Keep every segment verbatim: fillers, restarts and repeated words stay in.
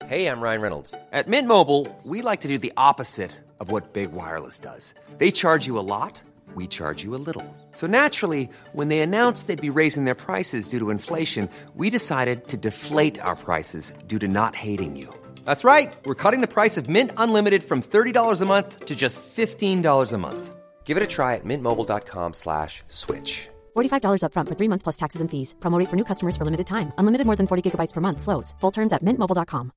Hey, I'm Ryan Reynolds. At Mint Mobile, we like to do the opposite of what Big Wireless does. They charge you a lot, we charge you a little. So naturally, when they announced they'd be raising their prices due to inflation, we decided to deflate our prices due to not hating you. That's right. We're cutting the price of Mint Unlimited from thirty dollars a month to just fifteen dollars a month. Give it a try at mintmobile.com slash switch. forty-five dollars up front for three months plus taxes and fees. Promo rate for new customers for limited time. Unlimited more than forty gigabytes per month. Slows full terms at mint mobile dot com.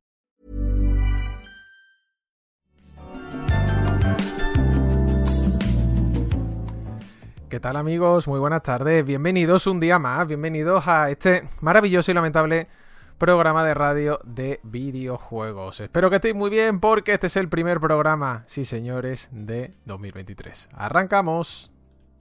¿Qué tal, amigos? Muy buenas tardes. Bienvenidos un día más. Bienvenidos a este maravilloso y lamentable programa de radio de videojuegos. Espero que estéis muy bien porque este es el primer programa, sí señores, de dos mil veintitrés. ¡Arrancamos!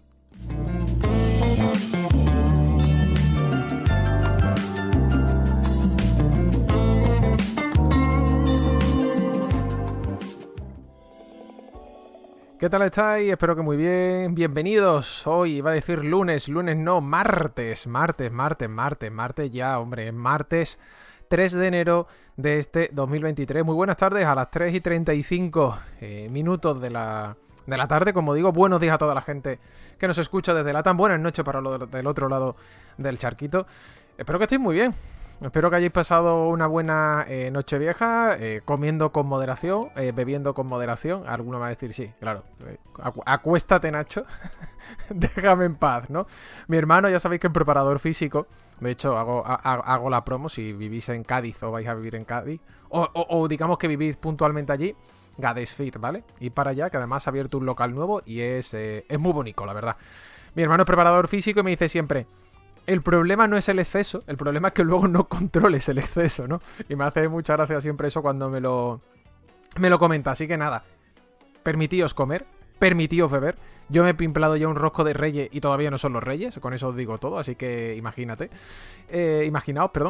¿Qué tal estáis? Espero que muy bien. Bienvenidos. Hoy iba a decir lunes, lunes no, martes, martes, martes, martes, martes ya, hombre, martes tres de enero de este dos mil veintitrés. Muy buenas tardes a las tres y treinta y cinco eh, minutos de la, de la tarde. Como digo, buenos días a toda la gente que nos escucha desde la tan buenas noches para lo del otro lado del charquito. Espero que estéis muy bien. Espero que hayáis pasado una buena eh, noche vieja, eh, comiendo con moderación, eh, bebiendo con moderación. Alguno va a decir sí, claro. Eh, acu- acuéstate, Nacho. Déjame en paz, ¿no? Mi hermano, ya sabéis que es preparador físico. De hecho, hago, ha- hago la promo si vivís en Cádiz o vais a vivir en Cádiz. O, o, o digamos que vivís puntualmente allí. Gades Fit, ¿vale? Y para allá, que además ha abierto un local nuevo y es, eh, es muy bonito, la verdad. Mi hermano es preparador físico y me dice siempre: el problema no es el exceso, el problema es que luego no controles el exceso, ¿no? Y me hace mucha gracia siempre eso cuando me lo, me lo comenta. Así que nada, permitíos comer, permitíos beber. Yo me he pimplado ya un rosco de reyes y todavía no son los reyes, con eso os digo todo, así que imagínate. Eh, imaginaos, perdón.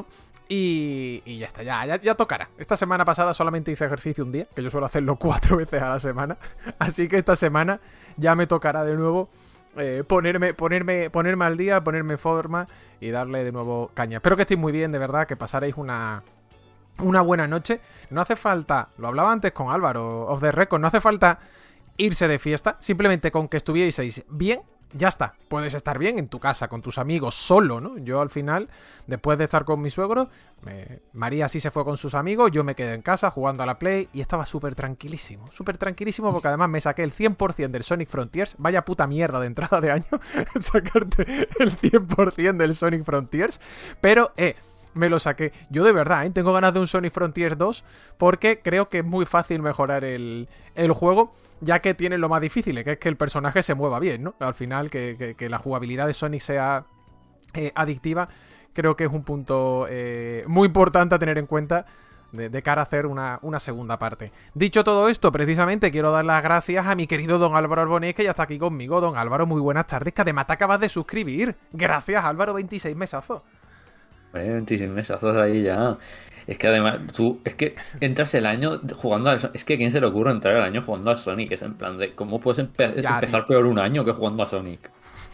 Y, y ya está, ya, ya, ya tocará. Esta semana pasada solamente hice ejercicio un día, que yo suelo hacerlo cuatro veces a la semana. Así que esta semana ya me tocará de nuevo Eh, ponerme, ponerme, ponerme al día, ponerme en forma y darle de nuevo caña. Espero que estéis muy bien, de verdad, que pasaréis una, una buena noche. No hace falta, lo hablaba antes con Álvaro, off the record, no hace falta irse de fiesta, simplemente con que estuvieseis bien, ya está. Puedes estar bien en tu casa, con tus amigos, solo, ¿no? Yo al final, después de estar con mi suegro, me... María sí se fue con sus amigos, yo me quedé en casa jugando a la Play y estaba súper tranquilísimo, súper tranquilísimo porque además me saqué el cien por ciento del Sonic Frontiers. Vaya puta mierda de entrada de año, sacarte el cien por ciento del Sonic Frontiers, pero, eh... me lo saqué. Yo de verdad, ¿eh? Tengo ganas de un Sonic Frontiers dos porque creo que es muy fácil mejorar el, el juego, ya que tiene lo más difícil, que es que el personaje se mueva bien, ¿no? Al final, que, que, que la jugabilidad de Sonic sea eh, adictiva, creo que es un punto eh, muy importante a tener en cuenta de, de cara a hacer una, una segunda parte. Dicho todo esto, precisamente quiero dar las gracias a mi querido don Álvaro Arbonés, que ya está aquí conmigo. Don Álvaro, muy buenas tardes, que además te acabas de suscribir. Gracias, Álvaro, veintiséis mesazos. veintiséis mesazos ahí ya. Es que además, tú, es que entras el año jugando al Sonic. Es que ¿a quién se le ocurre entrar el año jugando a Sonic? Es en plan de, ¿cómo puedes empe- Ya, empezar tío. peor un año que jugando a Sonic?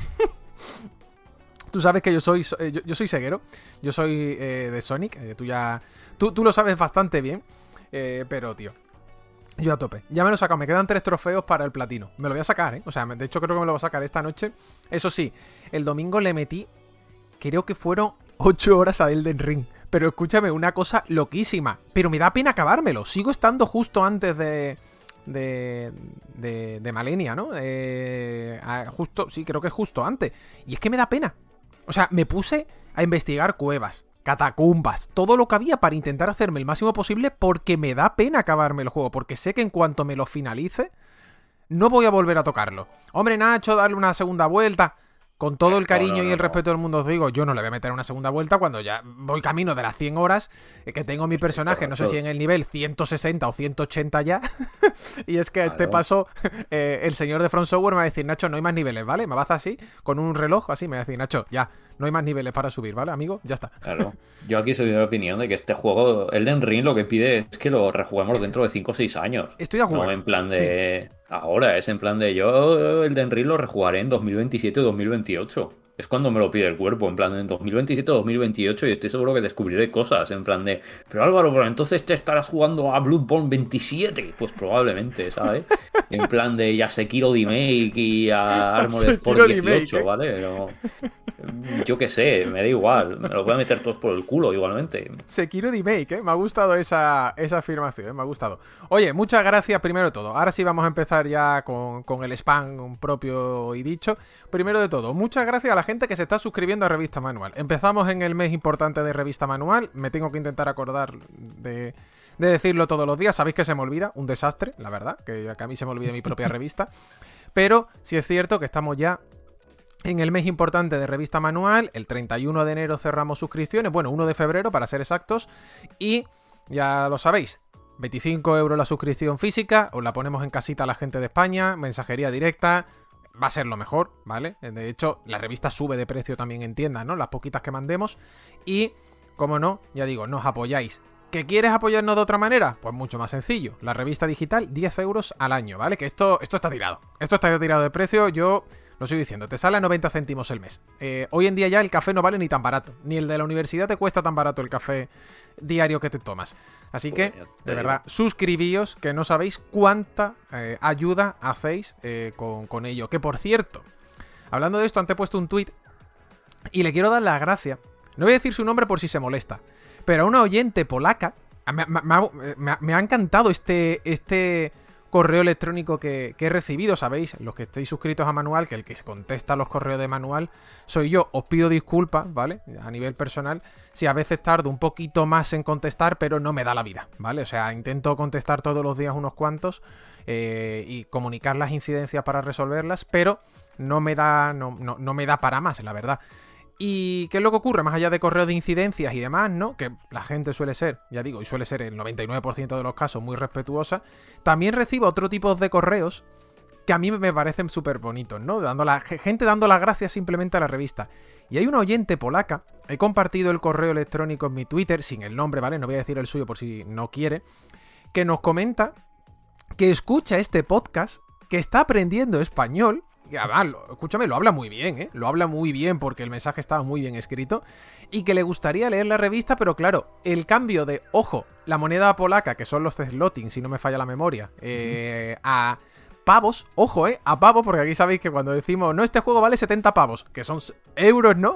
Tú sabes que yo soy eh, yo, yo soy ceguero. Yo soy eh, de Sonic. Eh, tú ya. Tú, tú lo sabes bastante bien. Eh, pero, tío. Yo a tope. Ya me lo he sacado. Me quedan tres trofeos para el platino. Me lo voy a sacar, ¿eh? O sea, de hecho creo que me lo voy a sacar esta noche. Eso sí, el domingo le metí. Creo que fueron ocho horas a Elden Ring. Pero escúchame, una cosa loquísima. Pero me da pena acabármelo. Sigo estando justo antes de... De... De, de Malenia, ¿no? Eh, justo... Sí, creo que es justo antes. Y es que me da pena. O sea, me puse a investigar cuevas, catacumbas, todo lo que había para intentar hacerme el máximo posible porque me da pena acabarme el juego. Porque sé que en cuanto me lo finalice, no voy a volver a tocarlo. Hombre, Nacho, darle una segunda vuelta. Con todo el cariño no, no, no, y el respeto del mundo os digo, yo no le voy a meter una segunda vuelta cuando ya voy camino de las cien horas, eh, que tengo mi personaje, no sé si en el nivel ciento sesenta o ciento ochenta ya, y es que a este paso eh, el señor de From Software me va a decir, Nacho, no hay más niveles, ¿vale? Me va a hacer así, con un reloj así, me va a decir, Nacho, ya, no hay más niveles para subir, ¿vale, amigo? Ya está. Claro, yo aquí soy de la opinión de que este juego, Elden Ring, lo que pide es que lo rejuguemos dentro de cinco o seis años. Estoy de acuerdo. No en plan de... Sí. Ahora, es en plan de yo Elden Ring lo rejugaré en dos mil veintisiete o dos mil veintiocho. es cuando me lo pide el cuerpo, en plan en dos mil veintisiete o dos mil veintiocho, y estoy seguro que descubriré cosas, en plan de, pero Álvaro, pero entonces te estarás jugando a Bloodborne veintisiete, pues probablemente, ¿sabes? En plan de ya Sekiro Remake y a Armored Sport dieciocho, ¿eh? ¿Vale? Pero, yo qué sé, me da igual, me los voy a meter todos por el culo igualmente. Sekiro Remake, ¿eh? Me ha gustado esa, esa afirmación, ¿eh? Me ha gustado. Oye, muchas gracias primero de todo. Ahora sí vamos a empezar ya con, con el spam propio y dicho. Primero de todo, muchas gracias a la gente que se está suscribiendo a Revista Manual. Empezamos en el mes importante de Revista Manual. Me tengo que intentar acordar de, de decirlo todos los días. Sabéis que se me olvida, un desastre, la verdad, que, que a mí se me olvida mi propia revista. Pero sí es cierto que estamos ya en el mes importante de Revista Manual. El treinta y uno de enero cerramos suscripciones, bueno, uno de febrero para ser exactos, y ya lo sabéis, veinticinco euros la suscripción física, os la ponemos en casita a la gente de España, mensajería directa, va a ser lo mejor, ¿vale? De hecho, la revista sube de precio también en tiendas, ¿no? Las poquitas que mandemos, y, como no, ya digo, nos apoyáis. ¿Que quieres apoyarnos de otra manera? Pues mucho más sencillo, la revista digital, diez euros al año, ¿vale? Que esto, esto está tirado, esto está tirado de precio, yo... Lo estoy diciendo, te sale a noventa céntimos el mes. Eh, hoy en día ya el café no vale ni tan barato. Ni el de la universidad te cuesta tan barato el café diario que te tomas. Así que, de verdad, suscribíos, que no sabéis cuánta eh, ayuda hacéis eh, con, con ello. Que, por cierto, hablando de esto, antes he puesto un tuit y le quiero dar las gracias. No voy a decir su nombre por si se molesta, pero a una oyente polaca me, me, me, me, me ha encantado este... este correo electrónico que, que he recibido, sabéis, los que estéis suscritos a Manual, que el que contesta los correos de Manual soy yo. Os pido disculpas, ¿vale? A nivel personal, si a veces tardo un poquito más en contestar, pero no me da la vida, ¿vale? O sea, intento contestar todos los días unos cuantos eh, y comunicar las incidencias para resolverlas, pero no me da, no, no, no me da para más, la verdad. ¿Y qué es lo que ocurre? Más allá de correos de incidencias y demás, ¿no? Que la gente suele ser, ya digo, y suele ser el noventa y nueve por ciento de los casos muy respetuosa. También recibo otro tipo de correos que a mí me parecen súper bonitos, ¿no? Dando la, gente dando las gracias simplemente a la revista. Y hay una oyente polaca, he compartido el correo electrónico en mi Twitter, sin el nombre, ¿vale? No voy a decir el suyo por si no quiere, que nos comenta que escucha este podcast, que está aprendiendo español. Además, lo, escúchame, lo habla muy bien, ¿eh? Lo habla muy bien porque el mensaje estaba muy bien escrito y que le gustaría leer la revista, pero claro, el cambio de, ojo, la moneda polaca, que son los zloty, si no me falla la memoria, eh, a pavos, ojo, ¿eh? A pavos, porque aquí sabéis que cuando decimos, no, este juego vale setenta pavos, que son euros, ¿no?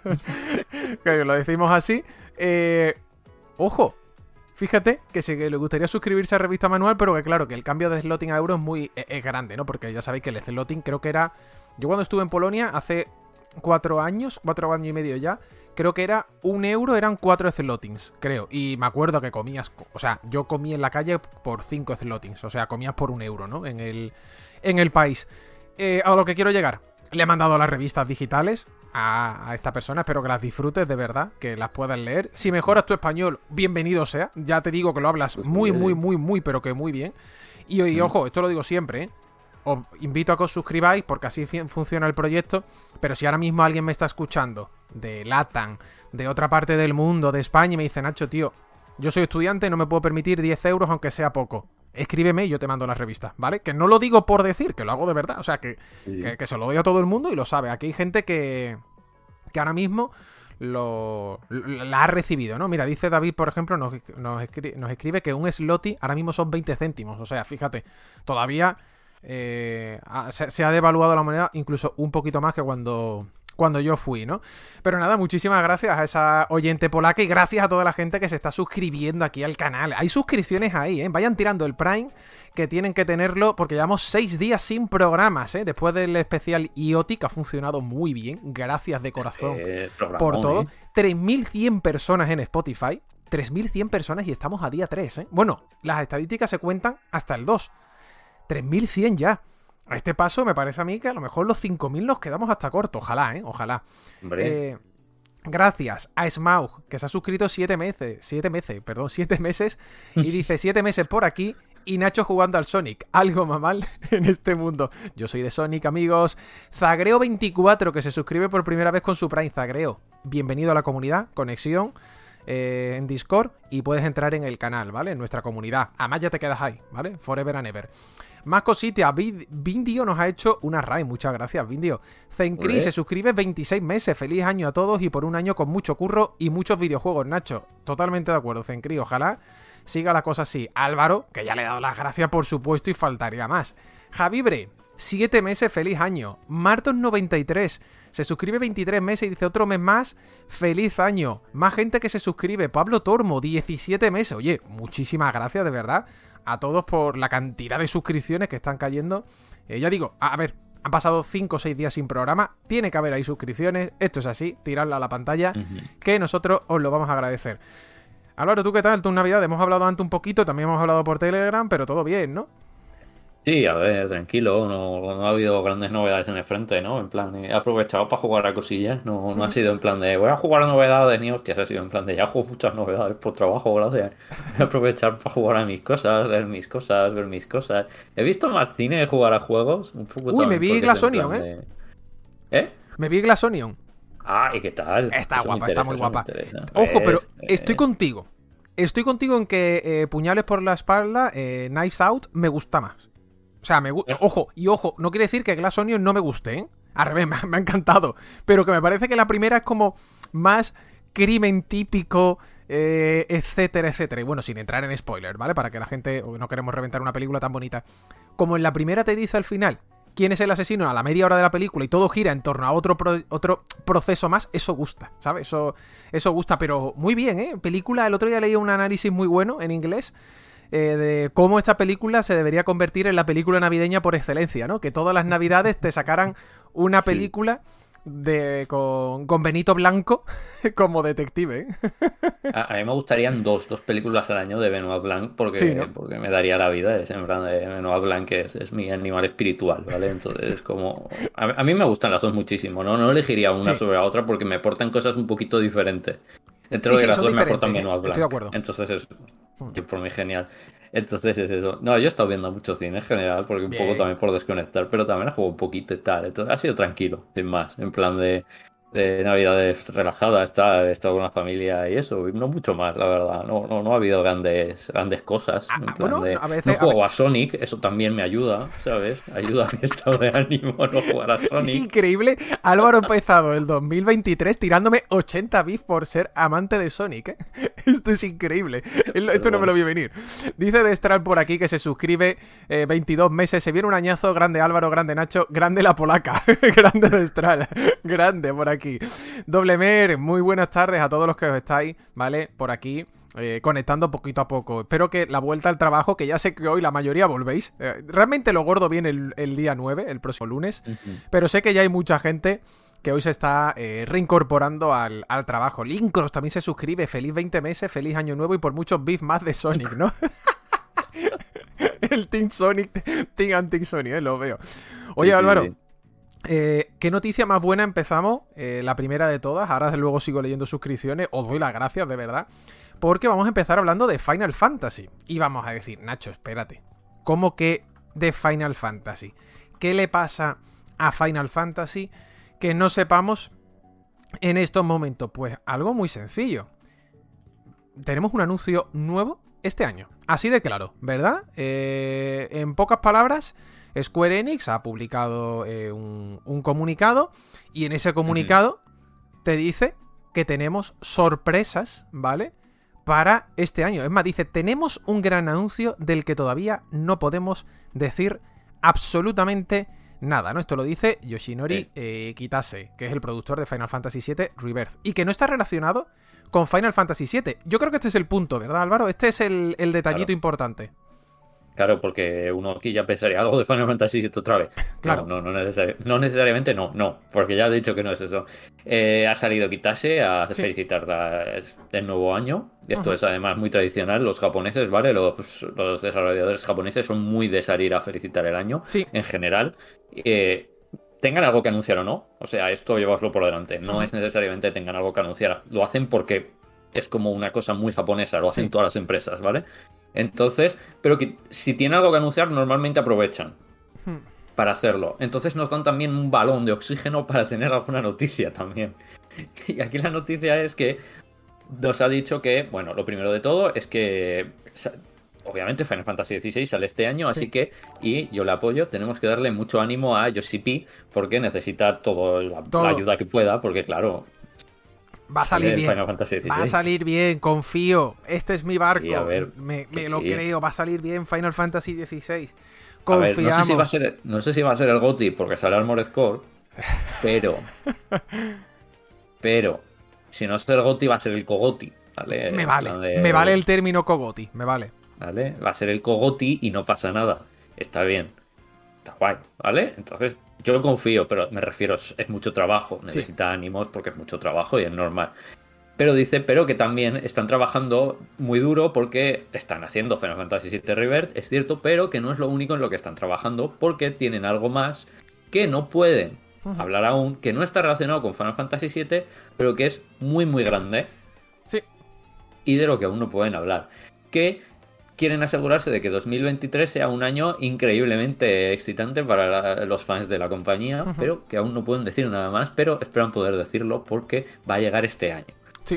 Que lo decimos así, eh, ojo. Fíjate que sí que le gustaría suscribirse a Revista Manual, pero que claro, que el cambio de zloty a euro es muy es, es grande, ¿no? Porque ya sabéis que el zloty creo que era... Yo cuando estuve en Polonia hace cuatro años, cuatro años y medio ya, creo que era un euro, eran cuatro zlotys, creo. Y me acuerdo que comías... O sea, yo comí en la calle por cinco zlotys, o sea, comías por un euro, ¿no? En el, en el país. Eh, a lo que quiero llegar. Le he mandado las revistas digitales a, a esta persona, espero que las disfrutes de verdad, que las puedas leer. Si mejoras tu español, bienvenido sea. Ya te digo que lo hablas muy, muy, muy, muy, pero que muy bien. Y, y ojo, esto lo digo siempre, ¿eh? Os invito a que os suscribáis porque así funciona el proyecto. Pero si ahora mismo alguien me está escuchando de LATAM, de otra parte del mundo, de España, y me dice, Nacho, tío, yo soy estudiante, no me puedo permitir diez euros aunque sea poco. Escríbeme y yo te mando la revista, ¿vale? Que no lo digo por decir, que lo hago de verdad. O sea, que, sí. que, que se lo doy a todo el mundo y lo sabe. Aquí hay gente que, que ahora mismo lo, la ha recibido, ¿no? Mira, dice David, por ejemplo, nos, nos, escribe, nos escribe que un zloty ahora mismo son veinte céntimos. O sea, fíjate, todavía eh, se, se ha devaluado la moneda incluso un poquito más que cuando... cuando yo fui, ¿no? Pero nada, muchísimas gracias a esa oyente polaca y gracias a toda la gente que se está suscribiendo aquí al canal. Hay suscripciones ahí, ¿eh? Vayan tirando el Prime, que tienen que tenerlo, porque llevamos seis días sin programas, ¿eh? Después del especial I O T I, que ha funcionado muy bien. Gracias de corazón eh, por todo. ¿eh? tres mil cien personas en Spotify. tres mil cien personas y estamos a día tres, ¿eh? Bueno, las estadísticas se cuentan hasta el dos. tres mil cien ya. A este paso me parece a mí que a lo mejor los cinco mil nos quedamos hasta corto. Ojalá, ¿eh? Ojalá. Eh, gracias a Smaug, que se ha suscrito siete meses. Siete meses, perdón, siete meses. Y dice, siete meses por aquí y Nacho jugando al Sonic. Algo más mal en este mundo. Yo soy de Sonic, amigos. Zagreo veinticuatro, que se suscribe por primera vez con su Prime. Zagreo, bienvenido a la comunidad. Conexión. eh, en Discord y puedes entrar en el canal, ¿vale? En nuestra comunidad. Además ya te quedas ahí, ¿vale? Forever and ever. Más cositas, Vindio nos ha hecho una raid, muchas gracias, Vindio. Zencri se suscribe veintiséis meses, feliz año a todos y por un año con mucho curro y muchos videojuegos, Nacho. Totalmente de acuerdo, Zencri, ojalá siga la cosa así. Álvaro, que ya le he dado las gracias por supuesto y faltaría más. Javibre, siete meses, feliz año. Martos noventa y tres, se suscribe veintitrés meses y dice otro mes más, feliz año. Más gente que se suscribe, Pablo Tormo, diecisiete meses. Oye, muchísimas gracias de verdad a todos por la cantidad de suscripciones que están cayendo. Eh, ya digo, a, a ver, han pasado cinco o seis días sin programa, tiene que haber ahí suscripciones, esto es así, tirarla a la pantalla, uh-huh. que nosotros os lo vamos a agradecer. Álvaro, ¿tú qué tal? Tu Navidad, hemos hablado antes un poquito, también hemos hablado por Telegram, pero todo bien, ¿no? Sí, a ver, tranquilo, no, no ha habido grandes novedades en el frente, ¿no? En plan, he aprovechado para jugar a cosillas, no, no ha sido en plan de voy a jugar a novedades ni hostias, ha sido en plan de ya juego muchas novedades por trabajo, gracias. Voy a aprovechar para jugar a mis cosas, ver mis cosas, ver mis cosas. He visto más cine de jugar a juegos, un poco. Uy, me vi Glass Onion, ¿eh? De... ¿Eh? Me vi Glass Onion. Ah, ¿y qué tal? Está eso guapa, está muy guapa. Ojo, Ojo, pero estoy contigo. Estoy contigo en que eh, Puñales por la espalda, eh, Knives Out, me gusta más. O sea, me gusta. Ojo, y ojo, no quiere decir que Glass Onion no me guste, ¿eh? Al revés, me, me ha encantado. Pero que me parece que la primera es como más crimen típico, eh, etcétera, etcétera. Y bueno, sin entrar en spoilers, ¿vale? Para que la gente, no queremos reventar una película tan bonita. Como en la primera te dice al final quién es el asesino a la media hora de la película y todo gira en torno a otro, pro, otro proceso más, eso gusta, ¿sabes? Eso, eso gusta, pero muy bien, ¿eh? Película, el otro día leí un análisis muy bueno en inglés. Eh, de cómo esta película se debería convertir en la película navideña por excelencia, ¿no? Que todas las navidades te sacaran una película de con, con Benito Blanco como detective, ¿eh? A, a mí me gustarían dos, dos películas al año de Benoit Blanc porque, sí, ¿no? Porque me daría la vida. Es en plan de Benoit Blanc, que es, es mi animal espiritual, ¿vale? Entonces, como... A, a mí me gustan las dos muchísimo, ¿no? No elegiría una sí. sobre la otra porque me aportan cosas un poquito diferentes. Entre sí, sí, las dos me aportan Benoit Blanc. Estoy de acuerdo. Entonces es... que por mí genial. Entonces es eso. No, yo he estado viendo mucho cine en general, porque un Bien. poco también por desconectar, pero también he jugado un poquito y tal. Entonces ha sido tranquilo, sin más. En plan de, de navidades relajadas, tal, he estado con la familia y eso. Y no mucho más, la verdad. No, no, no ha habido grandes, grandes cosas. Ah, en plan bueno, de, a veces, no juego a, a Sonic, eso también me ayuda, ¿sabes? Ayuda a mi estado de ánimo no jugar a Sonic. Es increíble. Álvaro ha empezado el dos mil veintitrés tirándome ochenta bits por ser amante de Sonic, ¿eh? Esto es increíble. Esto no me lo vi venir. Dice Destral por aquí que se suscribe eh, veintidós meses. Se viene un añazo. Grande Álvaro, grande Nacho, grande la polaca. Grande Destral. Grande por aquí. Doble Mer, muy buenas tardes a todos los que os estáis, ¿vale? Por aquí. Eh, conectando poquito a poco. Espero que la vuelta al trabajo, que ya sé que hoy la mayoría volvéis. Eh, realmente lo gordo viene el, el día nueve, el próximo lunes. Uh-huh. Pero sé que ya hay mucha gente que hoy se está eh, reincorporando al, al trabajo. Lincros también se suscribe. Feliz veinte meses, feliz año nuevo y por muchos beef más de Sonic, ¿no? El Team Sonic, Team Anti-Sonic, eh, lo veo. Oye, sí, Álvaro. Sí. Eh, ¿Qué noticia más buena empezamos? Eh, la primera de todas. Ahora luego sigo leyendo suscripciones. Os doy las gracias, de verdad. Porque vamos a empezar hablando de Final Fantasy. Y vamos a decir, Nacho, espérate. ¿Cómo que de Final Fantasy? ¿Qué le pasa a Final Fantasy que no sepamos en estos momentos? Pues algo muy sencillo. Tenemos un anuncio nuevo este año. Así de claro, ¿verdad? Eh, en pocas palabras, Square Enix ha publicado eh, un, un comunicado. Y en ese comunicado uh-huh. te dice que tenemos sorpresas, ¿vale? Para este año. Es más, dice, tenemos un gran anuncio del que todavía no podemos decir absolutamente nada, ¿no? Esto lo dice Yoshinori sí. eh, Kitase, que es el productor de Final Fantasy siete Rebirth, y que no está relacionado con Final Fantasy siete. Yo creo que este es el punto, ¿verdad, Álvaro? Este es el, el detallito claro. importante. Claro, porque uno aquí ya pensaría algo de Final Fantasy siete otra vez. Claro. No, no, no, necesari- no necesariamente no, no, porque ya he dicho que no es eso. Eh, ha salido Kitase a sí. felicitar el nuevo año. Esto uh-huh. es además muy tradicional. Los japoneses, ¿vale? Los, los desarrolladores japoneses son muy de salir a felicitar el año sí. en general. Eh, tengan algo que anunciar o no. O sea, esto llevaslo por delante. No uh-huh. es necesariamente tengan algo que anunciar. Lo hacen porque es como una cosa muy japonesa. Lo hacen sí. todas las empresas, ¿vale? Entonces, pero que si tiene algo que anunciar, normalmente aprovechan hmm. para hacerlo. Entonces nos dan también un balón de oxígeno para tener alguna noticia también. Y aquí la noticia es que nos ha dicho que, bueno, lo primero de todo es que obviamente Final Fantasy dieciséis sale este año, así Sí. que, y yo le apoyo, tenemos que darle mucho ánimo a Yoshi P porque necesita toda la, Todo. la ayuda que pueda, porque claro, Va a sale salir el bien. Final Fantasy dieciséis. Va a salir bien, confío. Este es mi barco. Sí, a ver, me me que lo sí. creo, va a salir bien Final Fantasy dieciséis. A ver, Confiamos. no sé si va a ser, no sé si va a ser el GOTY porque sale Armored Core, pero, pero, si no es el GOTY va a ser el Kogoti, ¿vale? Me En vale. plan de- Me vale el término Kogoti. Me vale. ¿Vale? Va a ser el Kogoti y no pasa nada. Está bien. Está guay, ¿vale? Entonces, yo confío, pero me refiero, es, es mucho trabajo. Necesita ánimos porque es mucho trabajo y es normal. Pero dice, pero que también están trabajando muy duro porque están haciendo Final Fantasy siete Rebirth, es cierto, pero que no es lo único en lo que están trabajando porque tienen algo más que no pueden Ujú. hablar aún, que no está relacionado con Final Fantasy siete, pero que es muy, muy grande Sí. y de lo que aún no pueden hablar. Que quieren asegurarse de que dos mil veintitrés sea un año increíblemente excitante para la- los fans de la compañía, Ujú. pero que aún no pueden decir nada más, pero esperan poder decirlo porque va a llegar este año. Sí.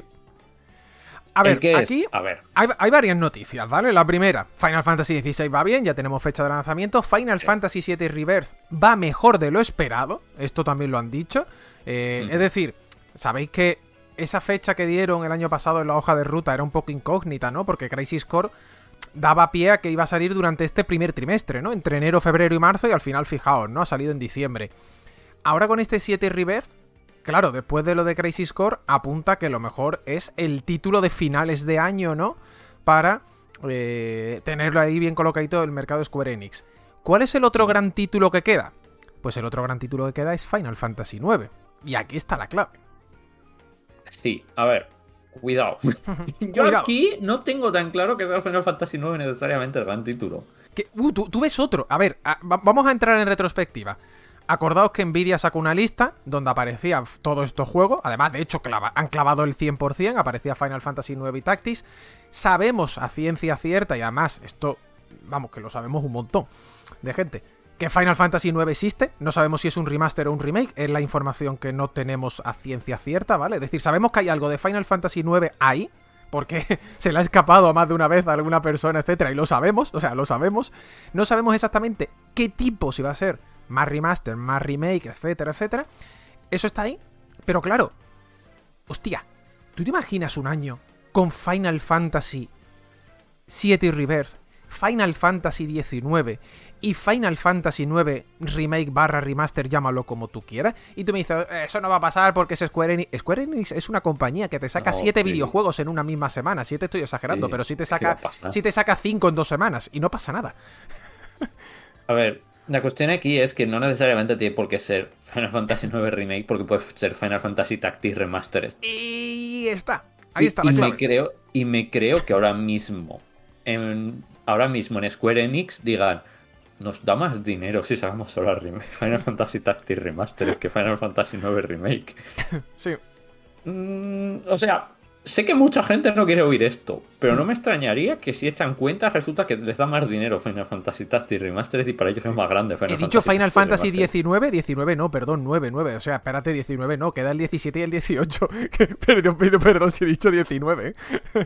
A ¿El ver, qué es? aquí A ver. hay, hay varias noticias, ¿vale? La primera, Final Fantasy dieciséis va bien, ya tenemos fecha de lanzamiento. Final Sí. Fantasy siete Rebirth va mejor de lo esperado. Esto también lo han dicho. Eh, Mm. Es decir, sabéis que esa fecha que dieron el año pasado en la hoja de ruta era un poco incógnita, ¿no? Porque Crisis Core daba pie a que iba a salir durante este primer trimestre, ¿no? Entre enero, febrero y marzo, y al final, fijaos, ¿no? Ha salido en diciembre. Ahora con este siete Rebirth, claro, después de lo de Crisis Core, apunta que lo mejor es el título de finales de año, ¿no? Para eh, tenerlo ahí bien colocadito en el mercado de Square Enix. ¿Cuál es el otro gran título que queda? Pues el otro gran título que queda es Final Fantasy nueve. Y aquí está la clave. Sí, a ver, cuidado. Yo Cuidado. aquí no tengo tan claro que sea Final Fantasy nueve necesariamente el gran título. Que- uh, tú, tú ves otro. A ver, a- va- vamos a entrar en retrospectiva. Acordaos que Nvidia sacó una lista donde aparecían todos estos juegos. Además, de hecho, clava- han clavado el cien por ciento. Aparecía Final Fantasy nueve y Tactics. Sabemos a ciencia cierta, y además, esto, vamos, que lo sabemos un montón de gente, que Final Fantasy nueve existe. No sabemos si es un remaster o un remake. Es la información que no tenemos a ciencia cierta, ¿vale? Es decir, sabemos que hay algo de Final Fantasy nueve ahí, porque se le ha escapado a más de una vez a alguna persona, etcétera, y lo sabemos, o sea, lo sabemos. No sabemos exactamente qué tipo, si va a ser más remaster, más remake, etcétera, etcétera. Eso está ahí, pero claro, hostia, ¿tú te imaginas un año con Final Fantasy siete Rebirth, Final Fantasy diecinueve y Final Fantasy nueve remake barra remaster, llámalo como tú quieras? Y tú me dices, eso no va a pasar porque es Square Enix. Square Enix es una compañía que te saca No, siete sí. videojuegos en una misma semana. Siete estoy exagerando, Sí, pero sí te es que saca, va a pasar. sí te saca cinco en dos semanas y no pasa nada. A ver, la cuestión aquí es que no necesariamente tiene por qué ser Final Fantasy nueve Remake, porque puede ser Final Fantasy Tactics Remastered. Y está. Ahí Y- está y, la me clave. creo Y me creo que ahora mismo, en, ahora mismo en Square Enix digan, nos da más dinero si sacamos ahora remake, Final Fantasy Tactics Remastered que Final Fantasy nueve Remake. Sí. Mm, o sea, sé que mucha gente no quiere oír esto, pero no me extrañaría que si echan cuentas resulta que les da más dinero Final Fantasy Tactics Remastered y para ellos es más grande Final He dicho Fantasy Final Tactics Fantasy Remastered. diecinueve, diecinueve no, perdón, nueve, nueve. O sea, espérate, diecinueve no, queda el diecisiete y el dieciocho. Pero yo pido perdón si he dicho diecinueve.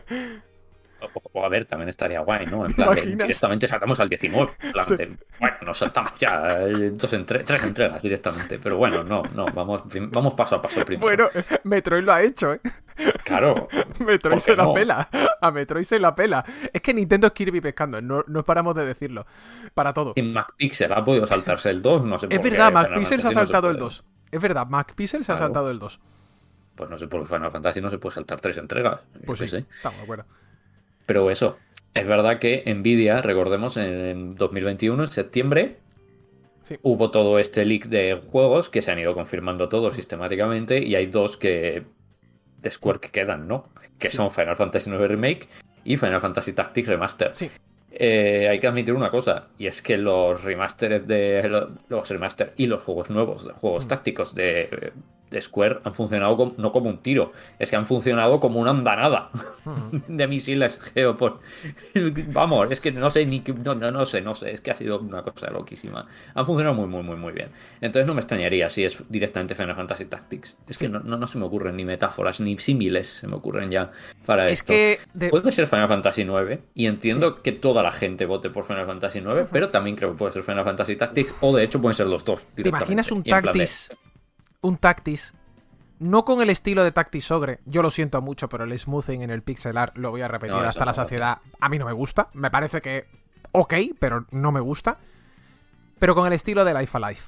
O, o a ver, también estaría guay, ¿no? En plan, de, imaginas? directamente saltamos al diecinueve. En plan Sí. de, bueno, nos saltamos ya eh, dos entre- tres entregas directamente. Pero bueno, no, no, vamos, vamos paso a paso primero. Bueno, Metroid lo ha hecho, ¿eh? claro. Metroid ¿por se qué la no? pela. A Metroid se la pela. Es que Nintendo es Kirby pescando, no, no paramos de decirlo. Para todo. Y MacPixel ha podido saltarse el dos, no sé por Es qué. verdad, Final MacPixel se ha Fantasy no saltado el puede. dos. Es verdad, MacPixel se ha Claro. saltado el dos. Pues no sé por qué Final Fantasy no se puede saltar tres entregas. Yo Pues qué sí, sé. estamos de acuerdo. Pero eso, es verdad que Nvidia, recordemos, en dos mil veintiuno, en septiembre, Sí. hubo todo este leak de juegos que se han ido confirmando todos sistemáticamente y hay dos que de Square que quedan, ¿no? Que son Final Fantasy nueve Remake y Final Fantasy Tactics Remastered. Sí. Eh, hay que admitir una cosa, y es que los remasteres de lo- los remaster y los juegos nuevos, de juegos Mm. tácticos de Square han funcionado como, no como un tiro, es que han funcionado como una andanada uh-huh. de misiles Geopor. Vamos, es que no sé ni no, no, no sé, no sé, es que ha sido una cosa loquísima. Han funcionado muy, muy, muy, muy bien. Entonces no me extrañaría si es directamente Final Fantasy Tactics. Es sí. que no, no, no se me ocurren ni metáforas ni símiles, se me ocurren ya para es esto. Que de... Puede ser Final Fantasy nueve y entiendo sí. que toda la gente vote por Final Fantasy nueve, uh-huh. pero también creo que puede ser Final Fantasy Tactics o de hecho pueden ser los dos. ¿Te imaginas un Tactics? Un Tactics, no con el estilo de Tactics Ogre, yo lo siento mucho, pero el smoothing en el pixel art, lo voy a repetir no, hasta la saciedad, a mí no me gusta, me parece que ok, pero no me gusta, pero con el estilo de Life Alive.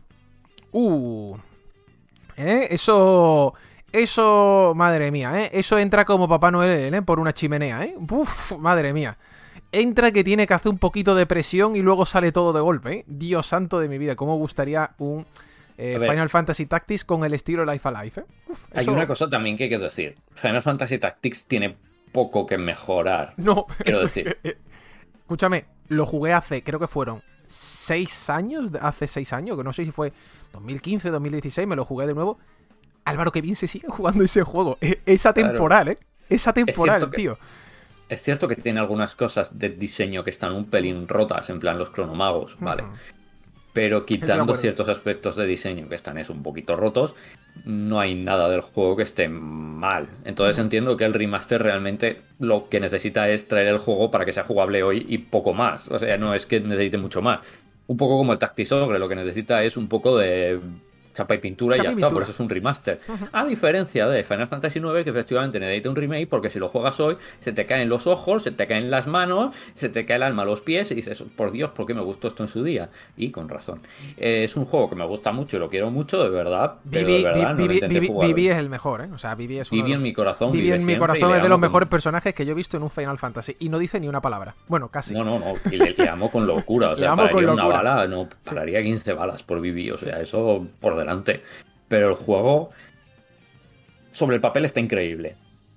Uh, ¿eh? Eso, eso, madre mía, ¿eh? Eso entra como Papá Noel, ¿eh? Por una chimenea, ¿eh? Uf, madre mía. Entra que tiene que hacer un poquito de presión y luego sale todo de golpe, ¿eh? Dios santo de mi vida, cómo gustaría un... Eh, Final Fantasy Tactics con el estilo Life Alive, ¿eh? Uf, hay eso... una cosa también que hay que decir. Final Fantasy Tactics tiene poco que mejorar. No, quiero decir. Es que, eh, escúchame, lo jugué hace, creo que fueron seis años, hace seis años, que no sé si fue dos mil quince, dos mil dieciséis, me lo jugué de nuevo. Álvaro, que bien se sigue jugando ese juego. Esa temporal, claro. ¿eh? Esa temporal, es tío. Que, es cierto que tiene algunas cosas de diseño que están un pelín rotas, en plan los cronomagos, ¿vale? Uh-huh. Pero quitando ciertos aspectos de diseño que están eso, un poquito rotos, no hay nada del juego que esté mal. Entonces uh-huh. entiendo que el remaster realmente lo que necesita es traer el juego para que sea jugable hoy y poco más. O sea, no es que necesite mucho más. Un poco como el Tactics Ogre, lo que necesita es un poco de chapa y pintura chapa y ya pintura. Está, por eso es un remaster. Uh-huh. A diferencia de Final Fantasy nueve, que efectivamente necesita un remake, porque si lo juegas hoy, se te caen los ojos, se te caen las manos, se te cae el alma a los pies y dices, por Dios, ¿por qué me gustó esto en su día? Y con razón. Eh, es un juego que me gusta mucho y lo quiero mucho, de verdad, pero Vivi, de verdad Vivi, no lo intenté Vivi, jugar. Vivi es el mejor, ¿eh? O sea, Vivi es uno Vivi de los... en mi corazón. Vivi en mi corazón es de los mejores con... personajes que yo he visto en un Final Fantasy y no dice ni una palabra. Bueno, casi. No, no, no. Y le, le amo con locura. O sea, pararía una bala, no, pararía quince balas por Vivi. O sea, sí. Eso por delante. Pero el juego, sobre el papel, está increíble.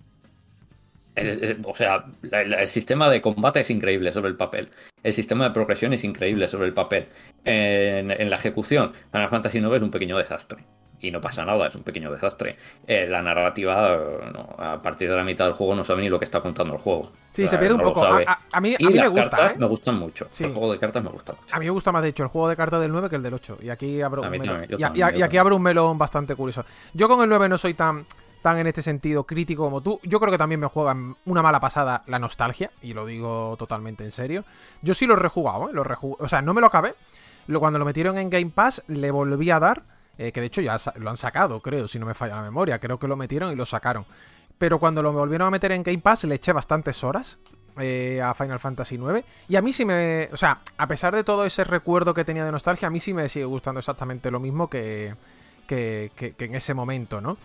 Es, es, o sea, la, la, el sistema de combate es increíble sobre el papel. El sistema de progresión es increíble sobre el papel. En, en la ejecución, Final Fantasy nueve es un pequeño desastre. Y no pasa nada, es un pequeño desastre. Eh, la narrativa, no, a partir de la mitad del juego no sabe ni lo que está contando el juego. Sí, o sea, se pierde un poco. A, a, a mí, a mí y me las gusta, cartas ¿eh? me gustan mucho. Sí. El juego de cartas me gusta mucho. A mí me gusta más, de hecho, el juego de cartas del nueve que el del ocho. Y aquí abro un melón. También, y, también, y, y aquí abro un melón bastante curioso. Yo con el nueve no soy tan... tan en este sentido crítico como tú. Yo creo que también me juega una mala pasada la nostalgia, y lo digo totalmente en serio. Yo sí lo he rejugado, ¿eh? Lo rejug... O sea, no me lo acabé. Cuando lo metieron en Game Pass, le volví a dar, eh, que de hecho ya lo han sacado, creo, si no me falla la memoria. Creo que lo metieron y lo sacaron. Pero cuando lo volvieron a meter en Game Pass, le eché bastantes horas eh, a Final Fantasy nueve. Y a mí sí me... O sea, a pesar de todo ese recuerdo que tenía de nostalgia, a mí sí me sigue gustando exactamente lo mismo que, que, que, que en ese momento, ¿no?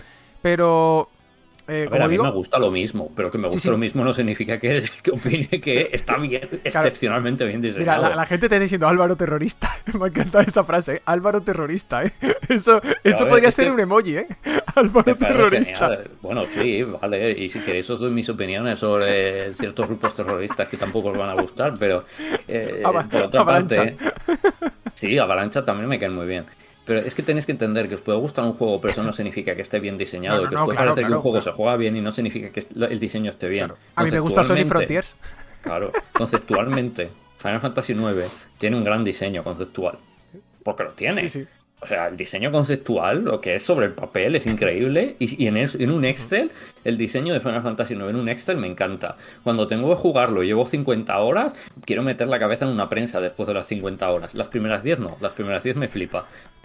Pero, eh, a ver, como a mí digo, me gusta lo mismo, pero que me guste sí, sí. lo mismo no significa que, que opine que está bien, claro, excepcionalmente bien diseñado. Mira, la, la gente te está diciendo Álvaro terrorista. Me encanta esa frase, ¿eh? Álvaro terrorista, ¿eh? Eso, eso ver, podría ser que... un emoji, ¿eh? Álvaro terrorista. Genial. Bueno, sí, vale. Y si queréis os doy mis opiniones sobre ciertos grupos terroristas que tampoco os van a gustar, pero eh, Ava- por otra Avalancha. parte... Sí, Avalancha también me caen muy bien. Pero es que tenéis que entender que os puede gustar un juego, pero eso no significa que esté bien diseñado. No, no, que os puede claro, parecer claro, que un juego claro. se juega bien y no significa que el diseño esté bien. Claro. A mí me gusta Sonic Frontiers. Claro, conceptualmente, Final Fantasy nueve tiene un gran diseño conceptual. Porque lo tiene. Sí, sí. O sea, el diseño conceptual, lo que es sobre el papel, es increíble. Y, y en, es, en un Excel, el diseño de Final Fantasy nueve en un Excel me encanta. Cuando tengo que jugarlo, llevo cincuenta horas, quiero meter la cabeza en una prensa después de las cincuenta horas. Las primeras diez no, las primeras diez me flipa.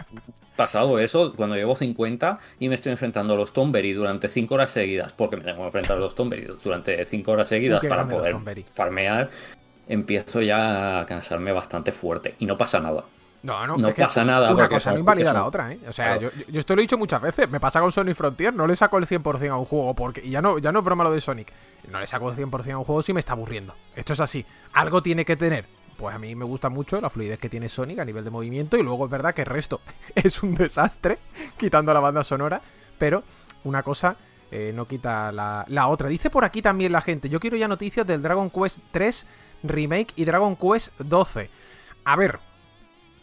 Pasado eso, cuando llevo cincuenta y me estoy enfrentando a los Tomberry durante cinco horas seguidas, porque me tengo que enfrentar a los Tomberry durante cinco horas seguidas para poder farmear, empiezo ya a cansarme bastante fuerte. Y no pasa nada. No, no, no es pasa que nada. Una cosa no invalida son... la otra, ¿eh? O sea, claro. yo, yo esto lo he dicho muchas veces. Me pasa con Sonic Frontier, no le saco el cien por ciento a un juego. Porque, y ya no, ya no es broma lo de Sonic. No le saco el cien por ciento a un juego si me está aburriendo. Esto es así. Algo tiene que tener. Pues a mí me gusta mucho la fluidez que tiene Sonic a nivel de movimiento. Y luego es verdad que el resto es un desastre, quitando la banda sonora. Pero una cosa eh, no quita la, la otra. Dice por aquí también la gente: yo quiero ya noticias del Dragon Quest tres Remake y Dragon Quest doce. A ver...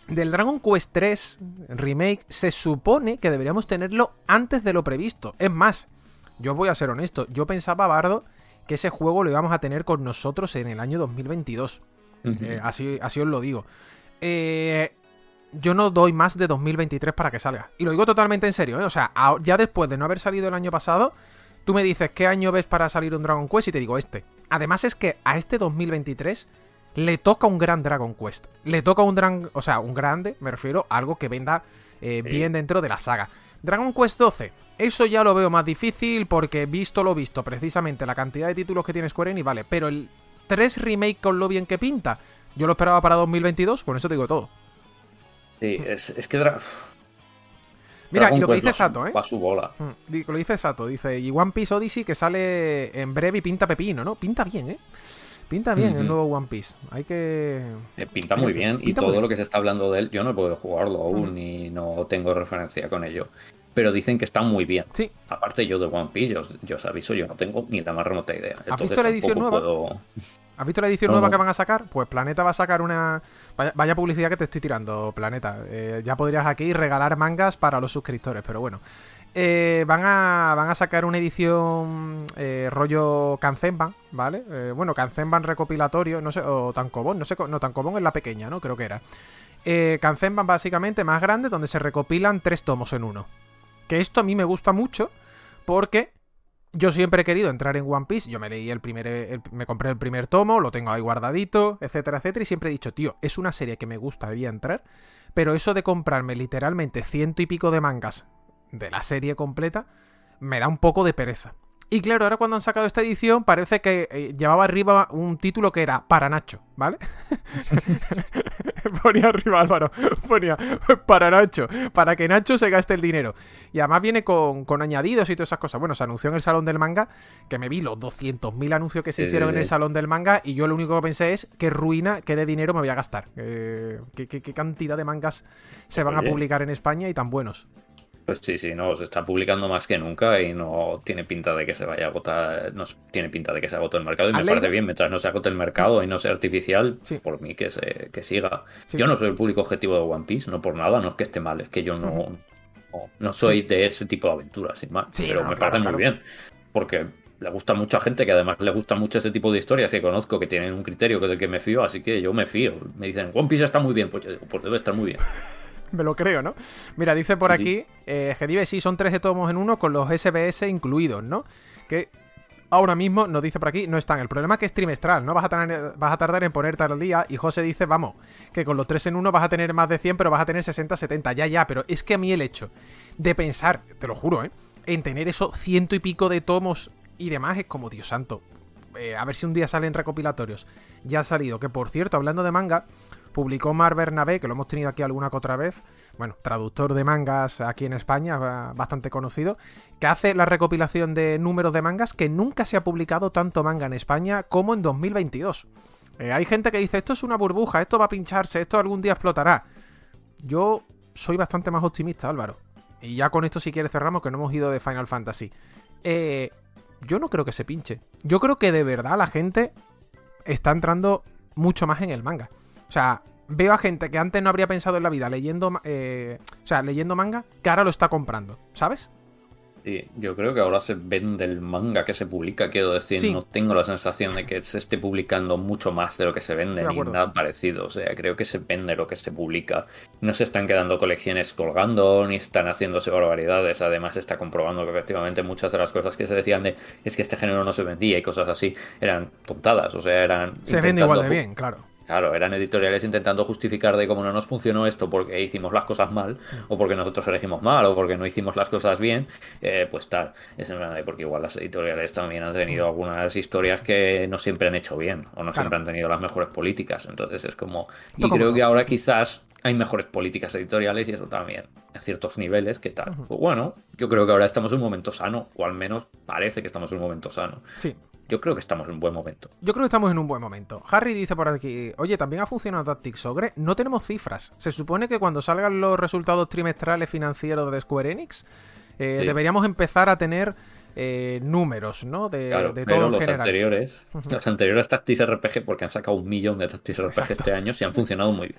del Dragon Quest tres Remake se supone que deberíamos tenerlo antes de lo previsto. Es más, yo voy a ser honesto, yo pensaba, Bardo, que ese juego lo íbamos a tener con nosotros en el año dos mil veintidós. Uh-huh. Eh, así, así os lo digo. Eh, yo no doy más de dos mil veintitrés para que salga. Y lo digo totalmente en serio, ¿eh? O sea, ya después de no haber salido el año pasado, tú me dices qué año ves para salir un Dragon Quest y te digo este. Además es que a este dos mil veintitrés le toca un gran Dragon Quest. Le toca un gran... O sea, un grande, me refiero a algo que venda eh, bien dentro de la saga. Dragon Quest doce. Eso ya lo veo más difícil porque visto lo visto, precisamente la cantidad de títulos que tiene Square Enix, vale. Pero el tres Remake con lo bien que pinta, yo lo esperaba para dos mil veintidós, con eso te digo todo. Sí, es, es que... Dra... Mira, Dragon y lo que Quest dice Sato, ¿eh? Va a su bola. Lo dice Sato, dice, y One Piece Odyssey que sale en breve y pinta pepino, ¿no? Pinta bien, ¿eh? Pinta bien uh-huh. el nuevo One Piece. Hay que... Eh, pinta muy bien. Pinta y todo bien. Lo que se está hablando de él, yo no puedo jugarlo aún uh-huh. ni no tengo referencia con ello. Pero dicen que está muy bien. Sí. Aparte yo de One Piece, yo, yo os aviso, yo no tengo ni la más remota idea. ¿Has visto la edición nueva? Puedo... ¿Has visto la edición no, nueva no. que van a sacar? Pues Planeta va a sacar una... Vaya, vaya publicidad que te estoy tirando, Planeta. Eh, ya podrías aquí regalar mangas para los suscriptores, pero bueno. Eh, van a van a sacar una edición eh, rollo Kanzenban, ¿vale? Eh, bueno, Kanzenban recopilatorio, no sé, o Tankobon, no sé, no, Tankobon es la pequeña, ¿no? Creo que era. Eh, Kanzenban básicamente más grande, donde se recopilan tres tomos en uno. Que esto a mí me gusta mucho porque yo siempre he querido entrar en One Piece. Yo me leí el primer, el, me compré el primer tomo, lo tengo ahí guardadito, etcétera, etcétera, y siempre he dicho, tío, es una serie que me gustaría entrar, pero eso de comprarme literalmente ciento y pico de mangas de la serie completa me da un poco de pereza. Y claro, ahora cuando han sacado esta edición parece que eh, llevaba arriba un título que era para Nacho, ¿vale? Ponía arriba, Álvaro, ponía para Nacho, para que Nacho se gaste el dinero. Y además viene con, con añadidos y todas esas cosas. Bueno, se anunció en el Salón del Manga, que me vi los doscientos mil anuncios que se hicieron en el Salón del Manga, y yo lo único que pensé es qué ruina, qué de dinero me voy a gastar. Eh, qué, qué, qué cantidad de mangas se van Oye. a publicar en España y tan buenos. Pues sí, sí, no, se está publicando más que nunca y no tiene pinta de que se vaya a agotar, no tiene pinta de que se agote el mercado y me parece bien, mientras no se agote el mercado y no sea artificial, sí. por mí que se que siga. Sí. Yo no soy el público objetivo de One Piece, no por nada, no es que esté mal, es que yo no, uh-huh. no, no soy sí. de ese tipo de aventuras, sin más, sí, pero no, me claro, parece claro. muy bien, porque le gusta a mucha gente que además le gusta mucho ese tipo de historias que conozco, que tienen un criterio que del que me fío, así que yo me fío. Me dicen, One Piece está muy bien, pues yo digo, pues debe estar muy bien. Me lo creo, ¿no? Mira, dice por sí, aquí, sí. Eh, Gedive, sí, son trece tomos en uno con los S B S incluidos, ¿no? Que ahora mismo, nos dice por aquí, no están. El problema es que es trimestral, ¿no? Vas a, tener, vas a tardar en ponerte al día. Y José dice, vamos, que con los tres en uno vas a tener más de cien, pero vas a tener sesenta, setenta. Ya, ya, pero es que a mí el hecho de pensar, te lo juro, ¿eh? En tener esos ciento y pico de tomos y demás es como, Dios santo. Eh, a ver si un día salen recopilatorios. Ya ha salido, que por cierto, hablando de manga... Publicó Mar Bernabé, que lo hemos tenido aquí alguna que otra vez, bueno, traductor de mangas aquí en España, bastante conocido, que hace la recopilación de números de mangas que nunca se ha publicado tanto manga en España como en dos mil veintidós. Eh, hay gente que dice, esto es una burbuja, esto va a pincharse, esto algún día explotará. Yo soy bastante más optimista, Álvaro. Y ya con esto si quieres cerramos, que no hemos ido de Final Fantasy. Eh, yo no creo que se pinche. Yo creo que de verdad la gente está entrando mucho más en el manga. O sea, veo a gente que antes no habría pensado en la vida leyendo, eh, o sea, leyendo manga, que ahora lo está comprando, ¿sabes? Sí, yo creo que ahora se vende el manga que se publica, quiero decir, sí. no tengo la sensación de que se esté publicando mucho más de lo que se vende, ni nada parecido, o sea, creo que se vende lo que se publica. No se están quedando colecciones colgando, ni están haciéndose barbaridades, además se está comprobando que efectivamente muchas de las cosas que se decían de es que este género no se vendía y cosas así, eran tontadas, o sea, eran... Se vende igual de bien, claro. Claro, eran editoriales intentando justificar de cómo no nos funcionó esto porque hicimos las cosas mal, o porque nosotros elegimos mal, o porque no hicimos las cosas bien, eh, pues tal. Es en verdad, porque igual las editoriales también han tenido algunas historias que no siempre han hecho bien, o no claro. siempre han tenido las mejores políticas. Entonces es como... Y creo no? que ahora quizás hay mejores políticas editoriales y eso también, a ciertos niveles, ¿qué tal? Uh-huh. Pues bueno, yo creo que ahora estamos en un momento sano, o al menos parece que estamos en un momento sano. Sí. Yo creo que estamos en un buen momento. Yo creo que estamos en un buen momento. Harry dice por aquí, oye, también ha funcionado Tactics Ogre. No tenemos cifras. Se supone que cuando salgan los resultados trimestrales financieros de Square Enix, eh, sí. deberíamos empezar a tener eh, números, ¿no? De, claro, de todo todo en los general. Anteriores, uh-huh. los anteriores Tactics R P G, porque han sacado un millón de Tactics R P G Exacto. este año, y han funcionado muy bien.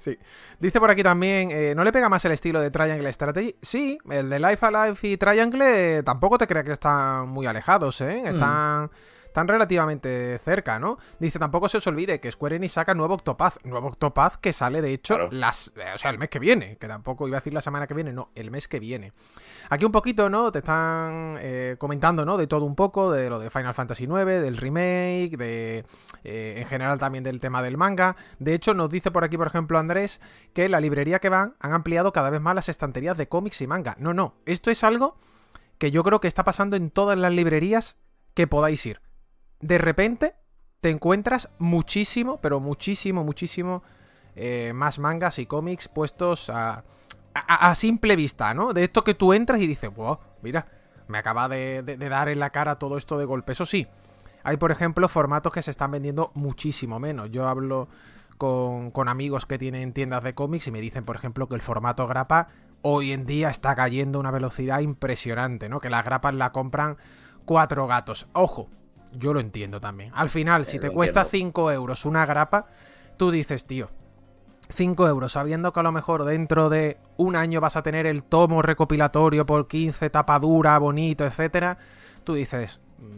Sí. Dice por aquí también, eh, ¿no le pega más el estilo de Triangle Strategy? Sí, el de Life Alive y Triangle eh, tampoco te creas que están muy alejados, ¿eh? Están... Mm. Están relativamente cerca, ¿no? Dice, tampoco se os olvide que Square Enix saca nuevo Octopath. Nuevo Octopath que sale, de hecho, claro. las, o sea, el mes que viene. Que tampoco iba a decir la semana que viene, no, el mes que viene. Aquí un poquito, ¿no? Te están eh, comentando, ¿no? De todo un poco, de lo de Final Fantasy nueve, del remake, de eh, en general también del tema del manga. De hecho, nos dice por aquí, por ejemplo, Andrés, que la librería que van han ampliado cada vez más las estanterías de cómics y manga. No, no, esto es algo que yo creo que está pasando en todas las librerías que podáis ir. De repente te encuentras muchísimo, pero muchísimo, muchísimo eh, más mangas y cómics puestos a, a, a simple vista, ¿no? De esto que tú entras y dices, wow, mira, me acaba de, de, de dar en la cara todo esto de golpe. Eso sí, hay, por ejemplo, formatos que se están vendiendo muchísimo menos. Yo hablo con, con amigos que tienen tiendas de cómics y me dicen, por ejemplo, que el formato grapa hoy en día está cayendo a una velocidad impresionante, ¿no? Que las grapas la compran cuatro gatos. ¡Ojo! Yo lo entiendo también. Al final, si te cuesta cinco euros una grapa, tú dices, tío, cinco euros, sabiendo que a lo mejor dentro de un año vas a tener el tomo recopilatorio por quince, tapadura, bonito, etcétera, tú dices,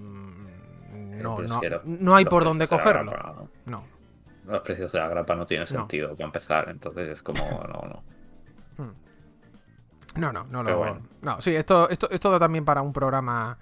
mmm, no, no, no hay por dónde cogerlo. Grapa, ¿no? no. Los precios de la grapa no tienen sentido no. para empezar, entonces es como, no, no. No, no, no, no. Bueno. No, sí, esto, esto, esto da también para un programa...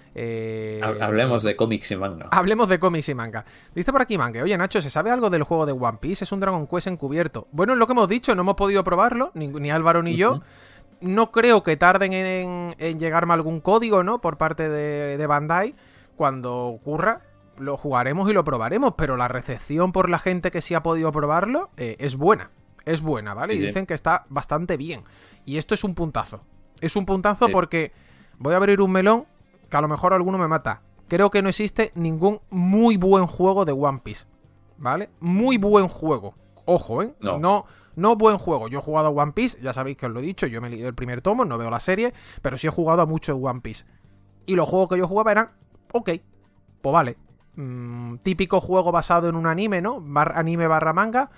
Eh... Hablemos de cómics y manga. Hablemos de cómics y manga. Dice por aquí Manga, oye Nacho, ¿se sabe algo del juego de One Piece? Es un Dragon Quest encubierto. Bueno, es lo que hemos dicho, no hemos podido probarlo, ni, ni Álvaro ni uh-huh. yo. No creo que tarden en, en llegarme algún código, ¿no? Por parte de, de Bandai. Cuando ocurra, lo jugaremos y lo probaremos, pero la recepción por la gente que sí ha podido probarlo eh, es buena. Es buena, ¿vale? Sí, y dicen sí. que está bastante bien. Y esto es un puntazo. Es un puntazo sí. porque voy a abrir un melón que a lo mejor alguno me mata. Creo que no existe ningún muy buen juego de One Piece, ¿vale? Muy buen juego. Ojo, ¿eh? No, no, no buen juego. Yo he jugado a One Piece, ya sabéis que os lo he dicho, yo me he leído el primer tomo, no veo la serie, pero sí he jugado a mucho de One Piece. Y los juegos que yo jugaba eran, ok, pues vale. Mm, típico juego basado en un anime, ¿no? Bar, anime barra manga,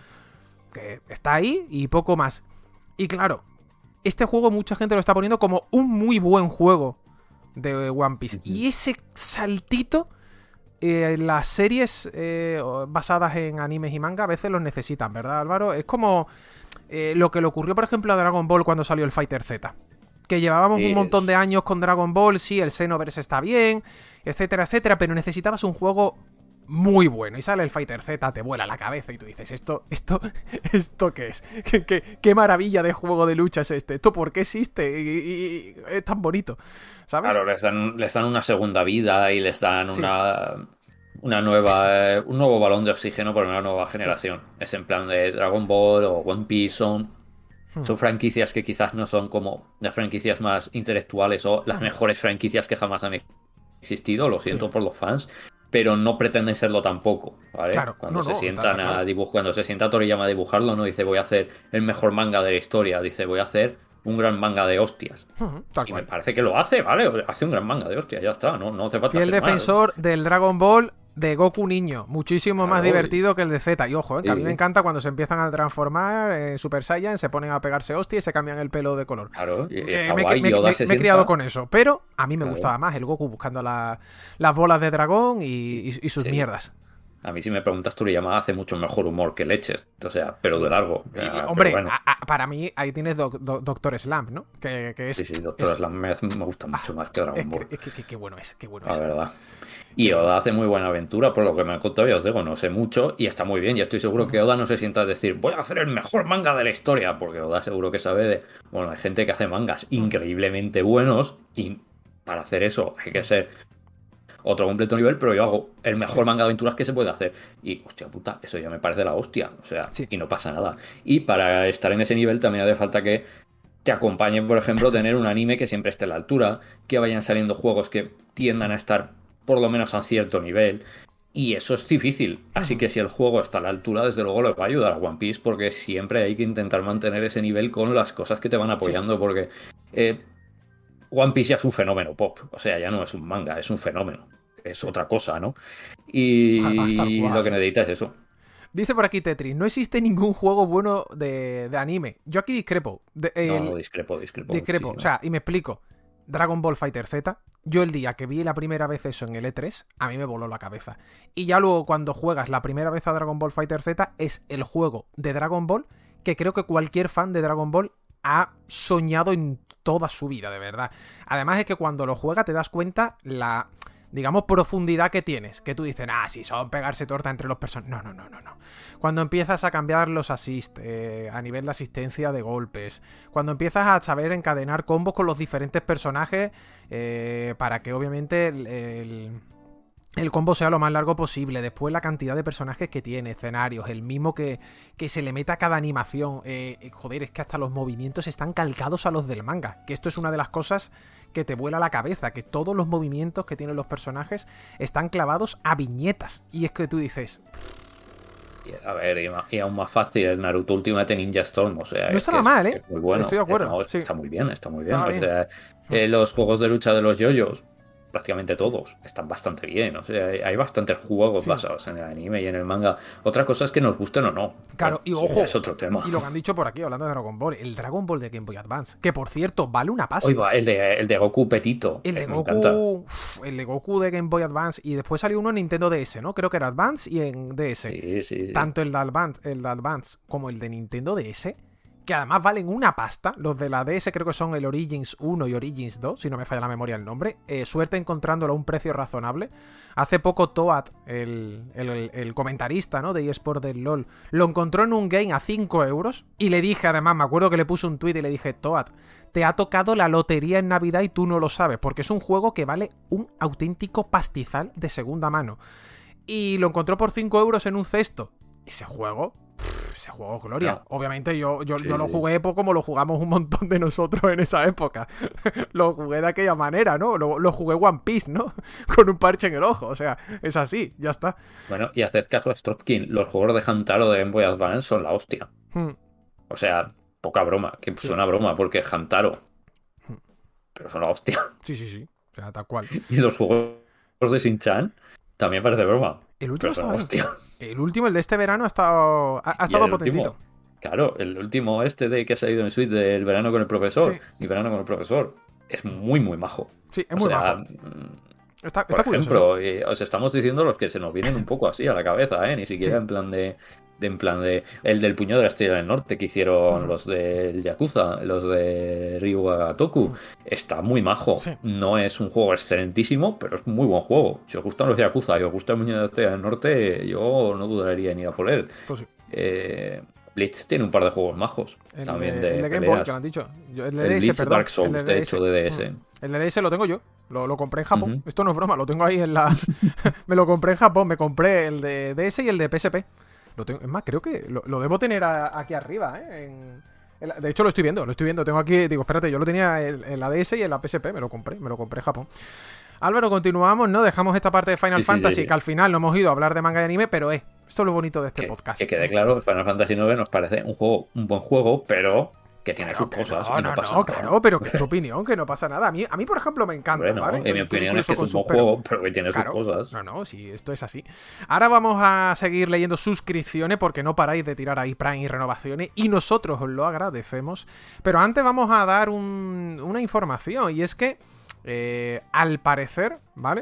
que está ahí y poco más. Y claro, este juego mucha gente lo está poniendo como un muy buen juego de One Piece. Uh-huh. Y ese saltito, eh, las series eh, basadas en animes y manga a veces los necesitan, ¿verdad, Álvaro? Es como eh, lo que le ocurrió, por ejemplo, a Dragon Ball cuando salió el Fighter Z. Que llevábamos es... un montón de años con Dragon Ball, sí, el Xenoverse está bien, etcétera, etcétera, pero necesitabas un juego muy bueno. Y sale el Fighter Z, te vuela la cabeza y tú dices, ¿esto esto, esto qué es? ¿Qué, qué, qué maravilla de juego de lucha es este? ¿Esto por qué existe? Y, y, y es tan bonito, ¿sabes? Claro, les dan, les dan una segunda vida y les dan sí. una, una nueva, eh, un nuevo balón de oxígeno para una nueva generación. Sí. Es en plan de Dragon Ball o One Piece, son, hmm. son franquicias que quizás no son como las franquicias más intelectuales o las hmm. mejores franquicias que jamás han existido, lo siento sí. por los fans, pero no pretenden serlo tampoco, ¿vale? Claro, cuando no, se no, sientan a dibujar, cuando se sienta Toriyama a dibujarlo, no dice voy a hacer el mejor manga de la historia, dice voy a hacer un gran manga de hostias. Uh-huh, y cual. Me parece que lo hace, ¿vale? Hace un gran manga de hostias, ya está, no, no hace falta. Y el defensor mal. Del Dragon Ball de Goku niño, muchísimo claro, más divertido y... que el de Z. Y ojo, ¿eh? que sí, a mí me encanta cuando se empiezan a transformar en Super Saiyan, se ponen a pegarse hostias y se cambian el pelo de color. Claro, y eh, está me, guay, me, me, me he criado con eso, pero a mí me claro. gustaba más el Goku buscando la, las bolas de dragón y, y, y sus sí. mierdas. A mí si me preguntas, Toriyama hace mucho mejor humor que leches, o sea, pero de largo. Y, ya, hombre, bueno. a, a, para mí ahí tienes do, do, Doctor Slump, ¿no? Que, que es, sí, sí, Doctor Slump me, me gusta mucho ah, más que Dragon es Ball. Que, es que, que, que bueno es, qué bueno la es. La verdad. Y Oda hace muy buena aventura, por lo que me han contado, ya os digo, no sé mucho, y está muy bien, y estoy seguro que Oda no se sienta a decir, voy a hacer el mejor manga de la historia, porque Oda seguro que sabe de, bueno, hay gente que hace mangas increíblemente buenos, y para hacer eso hay que ser otro completo nivel, pero yo hago el mejor manga de aventuras que se puede hacer, y hostia puta, eso ya me parece la hostia, o sea, sí. y no pasa nada. Y para estar en ese nivel también hace falta que te acompañe, por ejemplo, tener un anime que siempre esté a la altura, que vayan saliendo juegos que tiendan a estar por lo menos a cierto nivel, y eso es difícil, así que si el juego está a la altura, desde luego le va a ayudar a One Piece, porque siempre hay que intentar mantener ese nivel con las cosas que te van apoyando, sí. porque eh, One Piece ya es un fenómeno pop, o sea, ya no es un manga, es un fenómeno, es otra cosa, ¿no? Y lo que necesitas es eso. Dice por aquí Tetris, no existe ningún juego bueno de, de anime. Yo aquí discrepo. De, el, no, no, discrepo, discrepo. Discrepo. Muchísimo. O sea, y me explico. Dragon Ball Fighter Z, yo el día que vi la primera vez eso en el E tres, a mí me voló la cabeza. Y ya luego cuando juegas la primera vez a Dragon Ball Fighter Z, es el juego de Dragon Ball que creo que cualquier fan de Dragon Ball ha soñado en toda su vida, de verdad. Además es que cuando lo juegas te das cuenta la, digamos, profundidad que tienes. Que tú dices, ah, si son pegarse torta entre los personajes. No, no, no, no, no. Cuando empiezas a cambiar los assist eh, a nivel de asistencia de golpes. Cuando empiezas a saber encadenar combos con los diferentes personajes eh, para que obviamente el, el, el combo sea lo más largo posible. Después la cantidad de personajes que tiene, escenarios, el mismo que, que se le meta a cada animación. Eh, joder, es que hasta los movimientos están calcados a los del manga. Que esto es una de las cosas que te vuela la cabeza, que todos los movimientos que tienen los personajes están clavados a viñetas. Y es que tú dices... A ver, y, y aún más fácil el Naruto Ultimate Ninja Storm, o sea... No es estaba que mal, es, ¿eh? Es muy bueno. Estoy de acuerdo. No, sí. Está muy bien, está muy bien. Estaba O bien. sea, eh, los juegos de lucha de los yoyos, prácticamente todos, están bastante bien. O sea, hay, hay bastantes juegos sí. basados en el anime y en el manga. Otra cosa es que nos gusten o no. Claro, y bueno, ojo, es otro tema. Y lo que han dicho por aquí, hablando de Dragon Ball, el Dragon Ball de Game Boy Advance, que por cierto, vale una pasta. Oiga, el de, el de Goku Petito. El de me Goku, encanta. Uf, el de Goku de Game Boy Advance, y después salió uno en Nintendo D S, ¿no? Creo que era Advance y en D S. Sí, sí, sí. Tanto el de Advance, el de Advance como el de Nintendo D S, que además valen una pasta. Los de la D S creo que son el Origins uno y Origins dos, si no me falla la memoria el nombre. Eh, suerte encontrándolo a un precio razonable. Hace poco Toad, el, el, el comentarista, ¿no?, de eSport del LoL, lo encontró en un game a cinco euros. Y le dije, además, me acuerdo que le puse un tweet y le dije, Toad, te ha tocado la lotería en Navidad y tú no lo sabes, porque es un juego que vale un auténtico pastizal de segunda mano. Y lo encontró por cinco euros en un cesto. Ese juego... Ese juego gloria. No. Obviamente yo, yo, sí, yo lo jugué pues, como lo jugamos un montón de nosotros en esa época. Lo jugué de aquella manera, ¿no? Lo, lo jugué One Piece, ¿no? Con un parche en el ojo. O sea, es así, ya está. Bueno, y haced caso a Stropkin. Los juegos de Hantaro de Game Boy Advance son la hostia. Hmm. O sea, poca broma. Que sí. Suena broma porque es Hantaro. Hmm. Pero son la hostia. Sí, sí, sí. O sea, tal cual. Y los juegos de Shin-Chan también parece broma. El último está hostia. El último, el de este verano, ha estado, ha, ha estado potentito. Último, claro, el último este de que ha salido en Switch del verano con el profesor. Sí. Y verano con el profesor. Es muy, muy majo. Sí, es muy o sea, majo. Está, por está ejemplo, curioso, eh, os estamos diciendo los que se nos vienen un poco así a la cabeza, ¿eh? Ni siquiera sí. en plan de... De, en plan de el del puño de la estrella del norte que hicieron uh-huh. los del Yakuza, los de Ryuga Toku, uh-huh. está muy majo. Sí. No es un juego excelentísimo, pero es muy buen juego. Si os gustan los Yakuza y os gusta el puño de la estrella del norte, yo no dudaría en ir a por él. Pues sí. eh, Blitz tiene un par de juegos majos el también de, de, el de Game Boy, que lo han dicho. Yo, el de el D S, Blitz perdón, Dark Souls, el de, de hecho, de D S. Uh-huh. El de D S lo tengo yo. Lo, lo compré en Japón. Uh-huh. Esto no es broma, lo tengo ahí en la... Me lo compré en Japón. Me compré el de D S y el de P S P. Lo tengo, es más, creo que lo, lo debo tener a, aquí arriba, ¿eh? En, en la, de hecho, lo estoy viendo, lo estoy viendo. Tengo aquí, digo, espérate, yo lo tenía en, en la D S y en la P S P, me lo compré, me lo compré en Japón. Álvaro, continuamos, ¿no? Dejamos esta parte de Final sí, Fantasy, sí, sí. que al final no hemos ido a hablar de manga y anime, pero eh, esto es lo bonito de este que, podcast. Que quede claro, Final Fantasy nueve nos parece un juego, un buen juego, pero... que tiene claro, sus cosas. No, y no, no, pasa no nada. Claro, pero que es tu opinión, que no pasa nada. A mí, a mí por ejemplo, me encanta, bueno, ¿vale? En mi opinión es que es un buen pero... juego, pero que tiene claro, sus cosas. No, no, sí, esto es así. Ahora vamos a seguir leyendo suscripciones porque no paráis de tirar ahí Prime y renovaciones y nosotros os lo agradecemos. Pero antes vamos a dar un, una información y es que, eh, al parecer, ¿vale?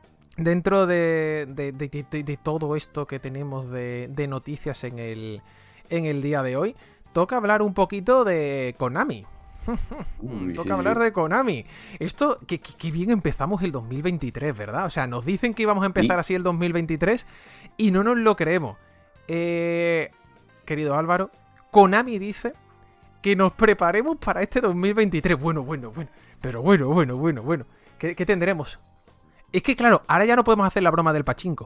Dentro de, de, de, de, de todo esto que tenemos de, de noticias en el, en el día de hoy, toca hablar un poquito de Konami. Uy, toca sí, hablar sí. de Konami. Esto, que, que, que bien empezamos el dos mil veintitrés, ¿verdad? O sea, nos dicen que íbamos a empezar ¿Sí? así el dos mil veintitrés y no nos lo creemos. Eh, querido Álvaro, Konami dice que nos preparemos para este dos mil veintitrés. Bueno, bueno, bueno. Pero bueno, bueno, bueno, bueno. ¿Qué, qué tendremos? Es que claro, ahora ya no podemos hacer la broma del pachinko.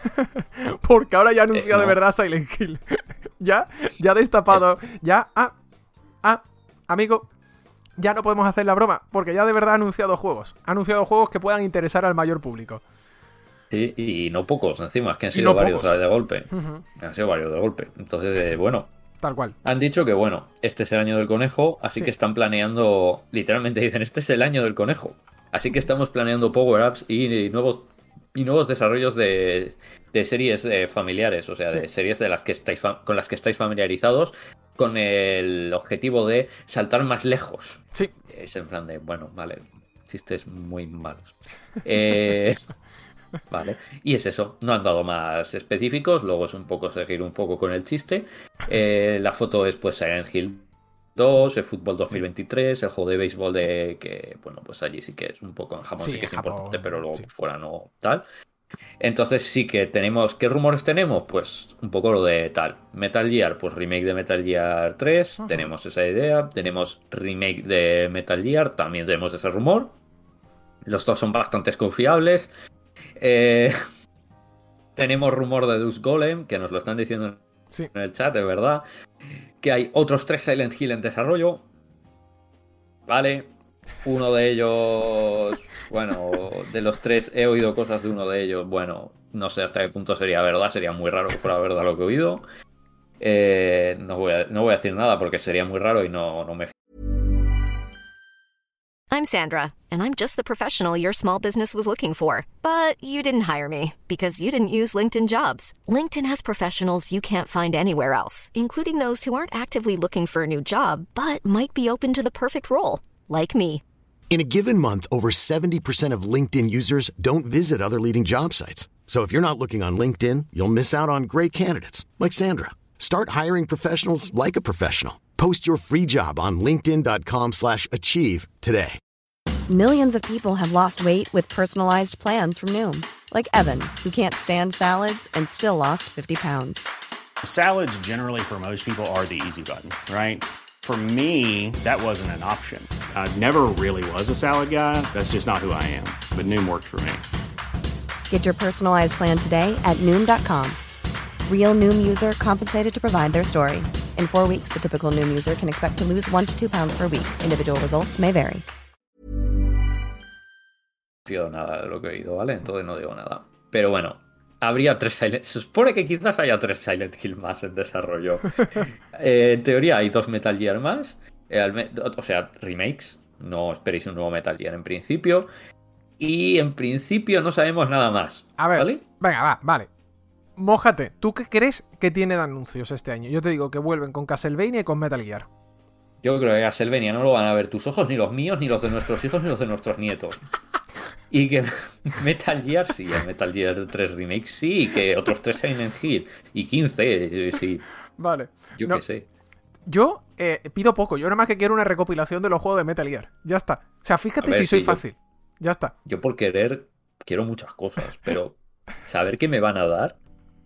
Porque ahora ya ha anunciado eh, no. de verdad Silent Hill. ya, ya destapado. Ya, ah, ah, amigo, ya no podemos hacer la broma. Porque ya de verdad ha anunciado juegos. Ha anunciado juegos que puedan interesar al mayor público. Sí, y no pocos encima, es que han sido no varios pocos. de golpe. Uh-huh. Han sido varios de golpe. Entonces, eh, bueno. Tal cual. Han dicho que, bueno, este es el año del conejo, así sí. que están planeando, literalmente dicen, este es el año del conejo. Así que estamos planeando power-ups y nuevos y nuevos desarrollos de, de series eh, familiares, o sea, Sí. de series de las que estáis fa- con las que estáis familiarizados, con el objetivo de saltar más lejos. Sí. Es en plan de, bueno, vale, chistes muy malos. Eh, vale, y es eso, no han dado más específicos, luego es un poco seguir un poco con el chiste. Eh, la foto es pues Silent Hill dos, el fútbol dos mil veintitrés, el juego de béisbol de que, bueno, pues allí sí que es un poco en Japón, Sí, sí que es en Japón, importante, pero luego sí. fuera no tal. Entonces sí que tenemos, ¿qué rumores tenemos? Pues un poco lo de tal. Metal Gear, pues remake de Metal Gear tres, Ujú. tenemos esa idea. Tenemos remake de Metal Gear, también tenemos ese rumor. Los dos son bastante confiables. Eh, tenemos rumor de Deus Golem, que nos lo están diciendo Sí. en el chat, de verdad. Que hay otros tres Silent Hill en desarrollo. Vale. Uno de ellos, bueno, de los tres he oído cosas de uno de ellos. Bueno, no sé hasta qué punto sería verdad. Sería muy raro que fuera verdad lo que he oído. Eh, no, voy a, no voy a decir nada porque sería muy raro y no, no me... I'm Sandra, and I'm just the professional your small business was looking for. But you didn't hire me because you didn't use LinkedIn Jobs. LinkedIn has professionals you can't find anywhere else, including those who aren't actively looking for a new job, but might be open to the perfect role, like me. In a given month, over seventy percent of LinkedIn users don't visit other leading job sites. So if you're not looking on LinkedIn, you'll miss out on great candidates like Sandra. Start hiring professionals like a professional. Post your free job on linkedin dot com slash achieve today. Millions of people have lost weight with personalized plans from Noom. Like Evan, who can't stand salads and still lost fifty pounds. Salads generally for most people are the easy button, right? For me, that wasn't an option. I never really was a salad guy. That's just not who I am. But Noom worked for me. Get your personalized plan today at Noom dot com. Real Noom user compensated to provide their story. In four weeks, the typical Noom user can expect to lose one to two pounds per week. Individual results may vary. No pido nada de lo que he oído, ¿vale? Entonces no digo nada. Pero bueno, habría tres Silent... Se supone que quizás haya tres Silent Hill más en desarrollo. Eh, en teoría hay dos Metal Gear más. Eh, al me- o sea, remakes. No esperéis un nuevo Metal Gear en principio. Y en principio no sabemos nada más. A ver, ¿Vale? venga, va, vale. Mójate, ¿tú qué crees que tiene de anuncios este año? Yo te digo que vuelven con Castlevania y con Metal Gear. Yo creo que Castlevania no lo van a ver tus ojos, ni los míos, ni los de nuestros hijos, ni los de nuestros nietos. Y que Metal Gear sí, el Metal Gear tres Remake sí, y que otros tres Silent Hill y quince, sí. Vale. Yo No, qué sé. Yo eh, pido poco, yo nada más que quiero una recopilación de los juegos de Metal Gear. Ya está. O sea, fíjate A ver, si soy sí, yo- fácil. Ya está. Yo por querer quiero muchas cosas, pero saber qué me van a dar,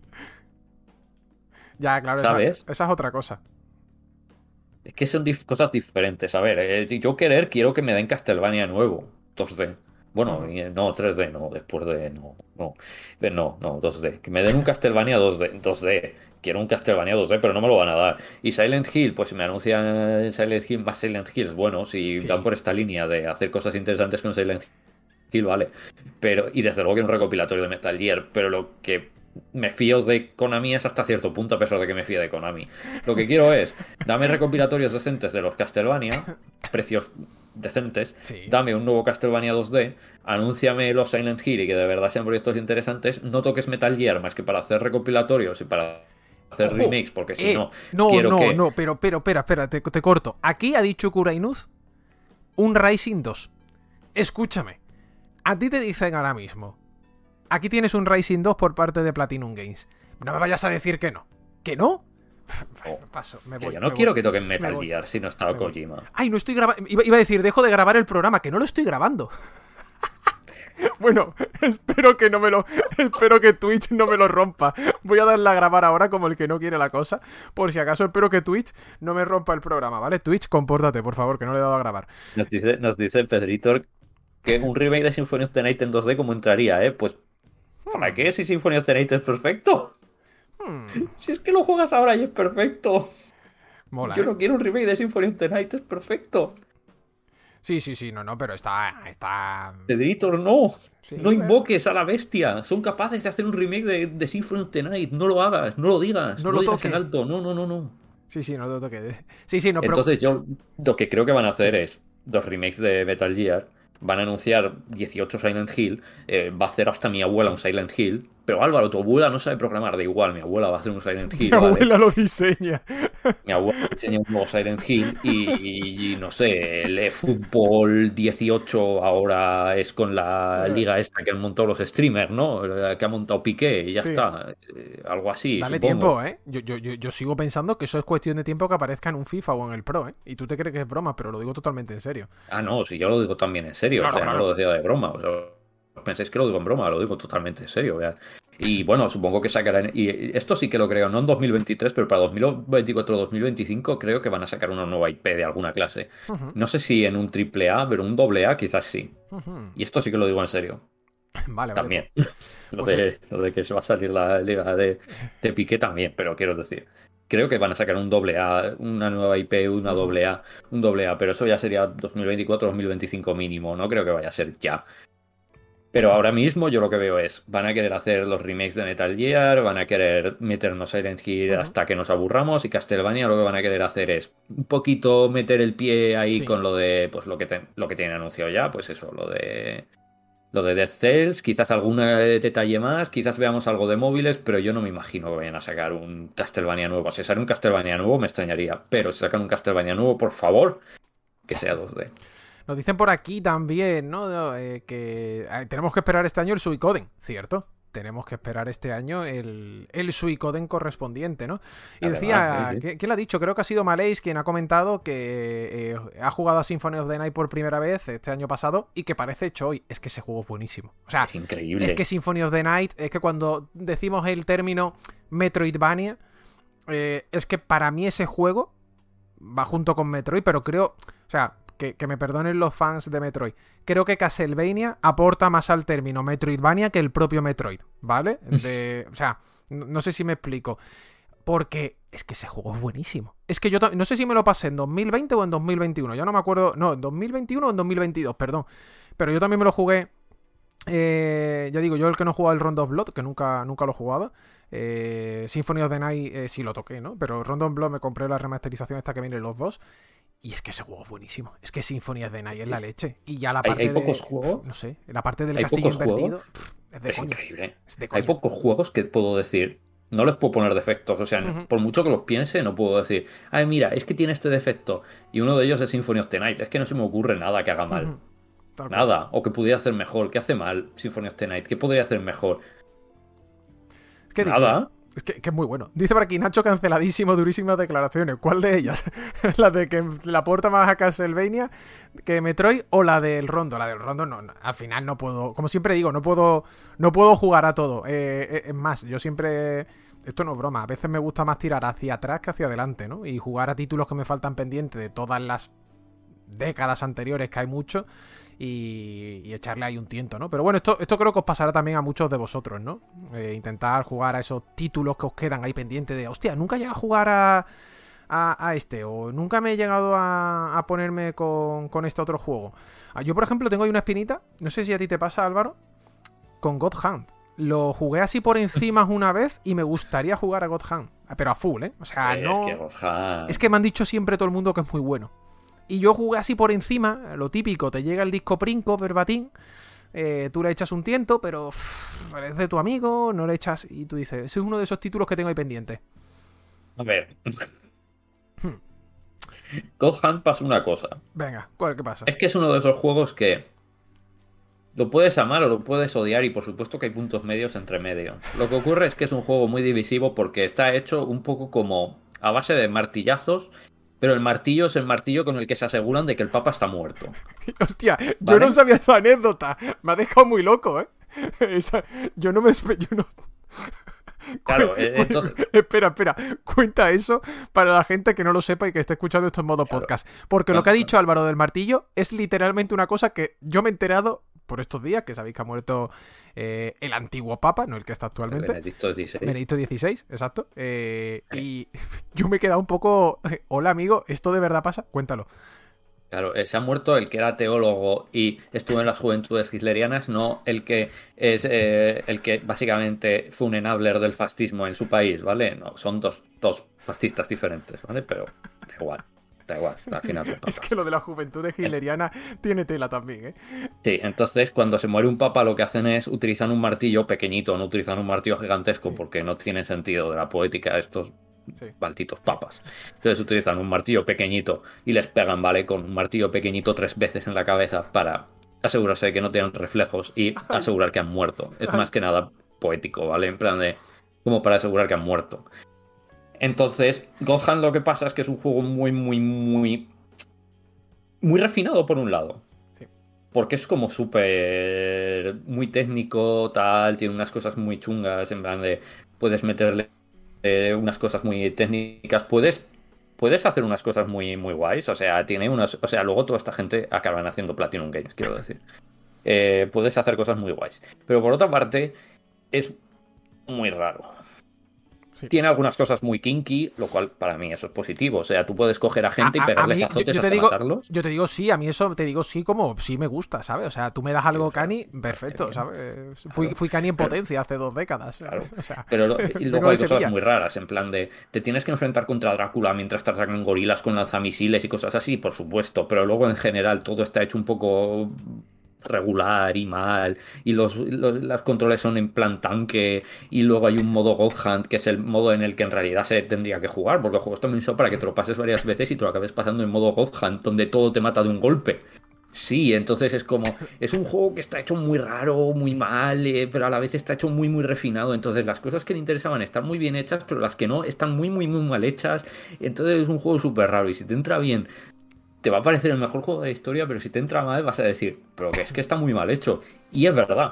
Ya, claro, esa, ¿sabes? esa es otra cosa. es que son dif- cosas diferentes. A ver, eh, yo querer quiero que me den Castlevania nuevo, dos D. Bueno, Ujú. y, eh, no, tres D, no, después de... No, no, Eh, no, no, dos D. Que me den un Castlevania dos D, dos D. Quiero un Castlevania dos D, pero no me lo van a dar. Y Silent Hill, pues si me anuncian Silent Hill más Silent Hills, bueno, si Sí. dan por esta línea de hacer cosas interesantes con Silent Hill, vale. Pero, y desde luego que un recopilatorio de Metal Gear, pero lo que me fío de Konami es hasta cierto punto, a pesar de que me fío de Konami. Lo que quiero es, dame recopilatorios decentes de los Castlevania, precios decentes, Sí. dame un nuevo Castlevania dos D, anúnciame los Silent Hill y que de verdad sean proyectos interesantes, no toques Metal Gear más que para hacer recopilatorios y para hacer Ojo, remakes, porque si eh, no, no, quiero no, que... no, pero, pero, espera, espera, te, te corto. Aquí ha dicho Kurainuz un Rising dos. Escúchame, a ti te dicen ahora mismo, aquí tienes un Rising dos por parte de Platinum Games. No me vayas a decir que no. ¿Que no? Bueno, paso, me que voy. yo no me quiero voy. que toquen Metal Me voy. Gear si no está Me voy. Kojima. Ay, no estoy grabando. Iba, iba a decir, dejo de grabar el programa, que no lo estoy grabando. Bueno, espero que no me lo. Espero que Twitch no me lo rompa. Voy a darle a grabar ahora como el que no quiere la cosa. Por si acaso, espero que Twitch no me rompa el programa, ¿vale? Twitch, compórtate, por favor, que no le he dado a grabar. Nos dice, nos dice Pedrito que un remake de Symphony of the Night en dos D como entraría, ¿eh? Pues, ¿para qué si Symphony of the Night es perfecto? Hmm, Si es que lo juegas ahora y es perfecto. mola. Yo ¿eh? no quiero un remake de Symphony of the Night, es perfecto. Sí, sí, sí, no, no, pero está. Está. Pedrito, no. Sí, no bueno. invoques a la bestia. Son capaces de hacer un remake de, de Symphony of the Night. No lo hagas, no lo digas. No No, lo lo digas toque. en alto. No, no, no, no. Sí, sí, no lo toque. Sí, sí, no, pero. Entonces yo lo que creo que van a hacer es dos remakes de Metal Gear van a anunciar dieciocho Silent Hill, eh, va a hacer hasta mi abuela un Silent Hill. Pero Álvaro, tu abuela no sabe programar, da igual, mi abuela va a hacer un Silent Hill. Mi ¿vale? abuela lo diseña. Mi abuela diseña un nuevo Silent Hill y, y no sé, el eFootball dieciocho ahora es con la liga esta que han montado los streamers, ¿no? Que ha montado Piqué y ya Sí. está. Eh, algo así, Dale supongo. tiempo, ¿eh? Yo, yo, yo, yo sigo pensando que eso es cuestión de tiempo que aparezca en un FIFA o en el Pro, ¿eh? Y tú te crees que es broma, pero lo digo totalmente en serio. Ah, no, si yo lo digo también en serio, Claro, o sea, claro. no lo decía de broma. O sea, pensáis que lo digo en broma, lo digo totalmente en serio. ¿verdad? Y bueno, supongo que sacarán. Y esto sí que lo creo, no en dos mil veintitrés, pero para dos mil veinticuatro dos mil veinticinco creo que van a sacar una nueva I P de alguna clase. Ujú, No sé si en un triple A, pero un doble A quizás sí. ujú. Y esto sí que lo digo en serio. Vale, vale. También. Lo Pues de, lo de que se va a salir la liga de, de Piqué también, pero quiero decir. Creo que van a sacar un doble A, una nueva I P, una doble A, un doble A, pero eso ya sería dos mil veinticuatro dos mil veinticinco mínimo. No creo que vaya a ser ya. Pero ahora mismo yo lo que veo es, van a querer hacer los remakes de Metal Gear, van a querer meternos Silent Hill Ujú. hasta que nos aburramos, y Castlevania lo que van a querer hacer es un poquito meter el pie ahí Sí. con lo de, pues lo que, te- lo que tienen anunciado ya, pues eso, lo de lo de Dead Cells, quizás algún detalle más, quizás veamos algo de móviles, pero yo no me imagino que vayan a sacar un Castlevania nuevo. Si sale un Castlevania nuevo me extrañaría, pero si sacan un Castlevania nuevo, por favor, que sea dos D. Nos dicen por aquí también, ¿no? Eh, que eh, tenemos que esperar este año el Suicoden, ¿cierto? Tenemos que esperar este año el, el Suicoden correspondiente, ¿no? Y Además, decía, sí, sí. ¿qué- ¿quién lo ha dicho? Creo que ha sido Malays quien ha comentado que eh, ha jugado a Symphony of the Night por primera vez este año pasado y que parece hecho hoy. Es que ese juego es buenísimo. O sea, Es increíble. es que Symphony of the Night, es que cuando decimos el término Metroidvania, eh, es que para mí ese juego va junto con Metroid, pero creo, o sea, que, que me perdonen los fans de Metroid, creo que Castlevania aporta más al término Metroidvania que el propio Metroid, ¿vale? De, o sea, no, no sé si me explico. Porque es que ese juego es buenísimo. Es que yo no sé si me lo pasé en dos mil veinte o en dos mil veintiuno. Ya no me acuerdo. No, en dos mil veintiuno o en dos mil veintidós, perdón. Pero yo también me lo jugué. Eh, ya digo, yo el que no he jugado el Rondo of Blood, que nunca, nunca lo he jugado. Eh, Symphony of the Night eh, sí lo toqué, ¿no? Pero Rondo of Blood me compré la remasterización esta que vienen los dos. Y es que ese juego es buenísimo. Es que Symphony of the Night es la leche. Y ya la ¿Hay- parte hay de- pocos juegos? No sé, la parte del ¿Hay castillo pocos invertido. juegos? pff, es de Es coña. increíble. Es de Hay coña. pocos juegos que puedo decir. No les puedo poner defectos. O sea, Ujú. por mucho que los piense, no puedo decir, ay, mira, es que tiene este defecto. Y uno de ellos es Symphony of the Night. Es que no se me ocurre nada que haga mal. Ujú. Tal cual. Nada. O que pudiera hacer mejor. ¿Qué hace mal Symphony of the Night? ¿Qué podría hacer mejor? Es que Nada. Es que, que es muy bueno. Dice por aquí Nacho canceladísimo, durísimas declaraciones. ¿Cuál de ellas? ¿La de que la aporta más a Castlevania que Metroid o la del Rondo? La del Rondo no, no, al final no puedo, como siempre digo, no puedo no puedo jugar a todo. Eh, eh, es más, yo siempre, esto no es broma, a veces me gusta más tirar hacia atrás que hacia adelante, ¿no? Y jugar a títulos que me faltan pendientes de todas las décadas anteriores, que hay mucho, y, y echarle ahí un tiento, ¿no? Pero bueno, esto, esto creo que os pasará también a muchos de vosotros, ¿no? Eh, intentar jugar a esos títulos que os quedan ahí pendientes de, hostia, nunca llegué a jugar a, a, a este, o nunca me he llegado a, a ponerme con, con este otro juego. Ah, yo, por ejemplo, tengo ahí una espinita, no sé si a ti te pasa, Álvaro, con God Hand. Lo jugué así por encima una vez y me gustaría jugar a God Hand, pero a full, ¿eh? O sea, Es no... que, ojalá. Es que me han dicho siempre todo el mundo que es muy bueno. Y yo jugué así por encima, lo típico, te llega el disco Princo, verbatim, eh, tú le echas un tiento, pero uff, es de tu amigo, no le echas... Y tú dices, ese es uno de esos títulos que tengo ahí pendiente. A ver. God Hand pasa una cosa. Venga, ¿cuál, ¿qué pasa? Es que es uno de esos juegos que lo puedes amar o lo puedes odiar, y por supuesto que hay puntos medios entre medio. Lo que ocurre es que es un juego muy divisivo porque está hecho un poco como a base de martillazos, pero el martillo es el martillo con el que se aseguran de que el Papa está muerto. Hostia, yo ¿Vale? no sabía esa anécdota. Me ha dejado muy loco, ¿eh? Esa- yo no me... espe- Yo no... Claro, Cu- eh, cu- entonces- Espera, espera. Cuenta eso para la gente que no lo sepa y que esté escuchando esto en modo Claro. podcast. Porque lo que ha dicho Álvaro del martillo es literalmente una cosa que yo me he enterado por estos días, que sabéis que ha muerto eh, el antiguo papa, no el que está actualmente. Benedicto dieciséis. Benedicto dieciséis, exacto. Eh, y yo me he quedado un poco... Hola, amigo, ¿esto de verdad pasa? Cuéntalo. Claro, eh, se ha muerto el que era teólogo y estuvo en las juventudes hitlerianas, no el que es eh, el que básicamente fue un enabler del fascismo en su país, ¿vale? No, son dos, dos fascistas diferentes, ¿vale? Pero da igual. da igual, al final es un papa. Es que lo de la juventud hitleriana tiene tela también, ¿eh? Sí, entonces cuando se muere un papa lo que hacen es utilizan un martillo pequeñito, no utilizan un martillo gigantesco, sí, porque no tiene sentido de la poética de estos sí. malditos papas. Entonces utilizan un martillo pequeñito y les pegan, ¿vale? Con un martillo pequeñito tres veces en la cabeza para asegurarse de que no tienen reflejos y asegurar que han muerto. Es más que nada poético, ¿vale? En plan de... como para asegurar que han muerto. Entonces, Gohan lo que pasa es que es un juego muy, muy, muy... muy refinado por un lado. Sí. Porque es como súper... muy técnico, tal, tiene unas cosas muy chungas, en plan de... puedes meterle eh, unas cosas muy técnicas, puedes... puedes hacer unas cosas muy, muy guays, o sea, tiene unas... o sea, luego toda esta gente acaban haciendo Platinum Games, quiero decir. Eh, puedes hacer cosas muy guays. Pero por otra parte, es muy raro. Sí. Tiene algunas cosas muy kinky, lo cual para mí eso es positivo. O sea, tú puedes coger a gente a, y pegarles a, a mí, azotes yo, yo hasta digo, matarlos. Yo te digo sí, a mí eso te digo sí como sí me gusta, ¿sabes? O sea, tú me das algo sí, cani, perfecto, ¿sabes? Fui, claro. fui cani en potencia hace dos décadas. Claro. O sea, pero lo, y luego hay cosas semilla. muy raras, en plan de te tienes que enfrentar contra Drácula mientras te atacan gorilas con lanzamisiles y cosas así, por supuesto. Pero luego en general todo está hecho un poco... regular y mal, y los, los las controles son en plan tanque, y luego hay un modo God Hand, que es el modo en el que en realidad se tendría que jugar, porque el juego está pensado para que te lo pases varias veces y te lo acabes pasando en modo God Hand, donde todo te mata de un golpe. Sí, entonces es como, es un juego que está hecho muy raro, muy mal, eh, pero a la vez está hecho muy muy refinado, entonces las cosas que le interesaban están muy bien hechas, pero las que no están muy muy muy mal hechas, entonces es un juego súper raro, y si te entra bien te va a parecer el mejor juego de la historia, pero si te entra mal vas a decir, pero que es que está muy mal hecho. Y es verdad.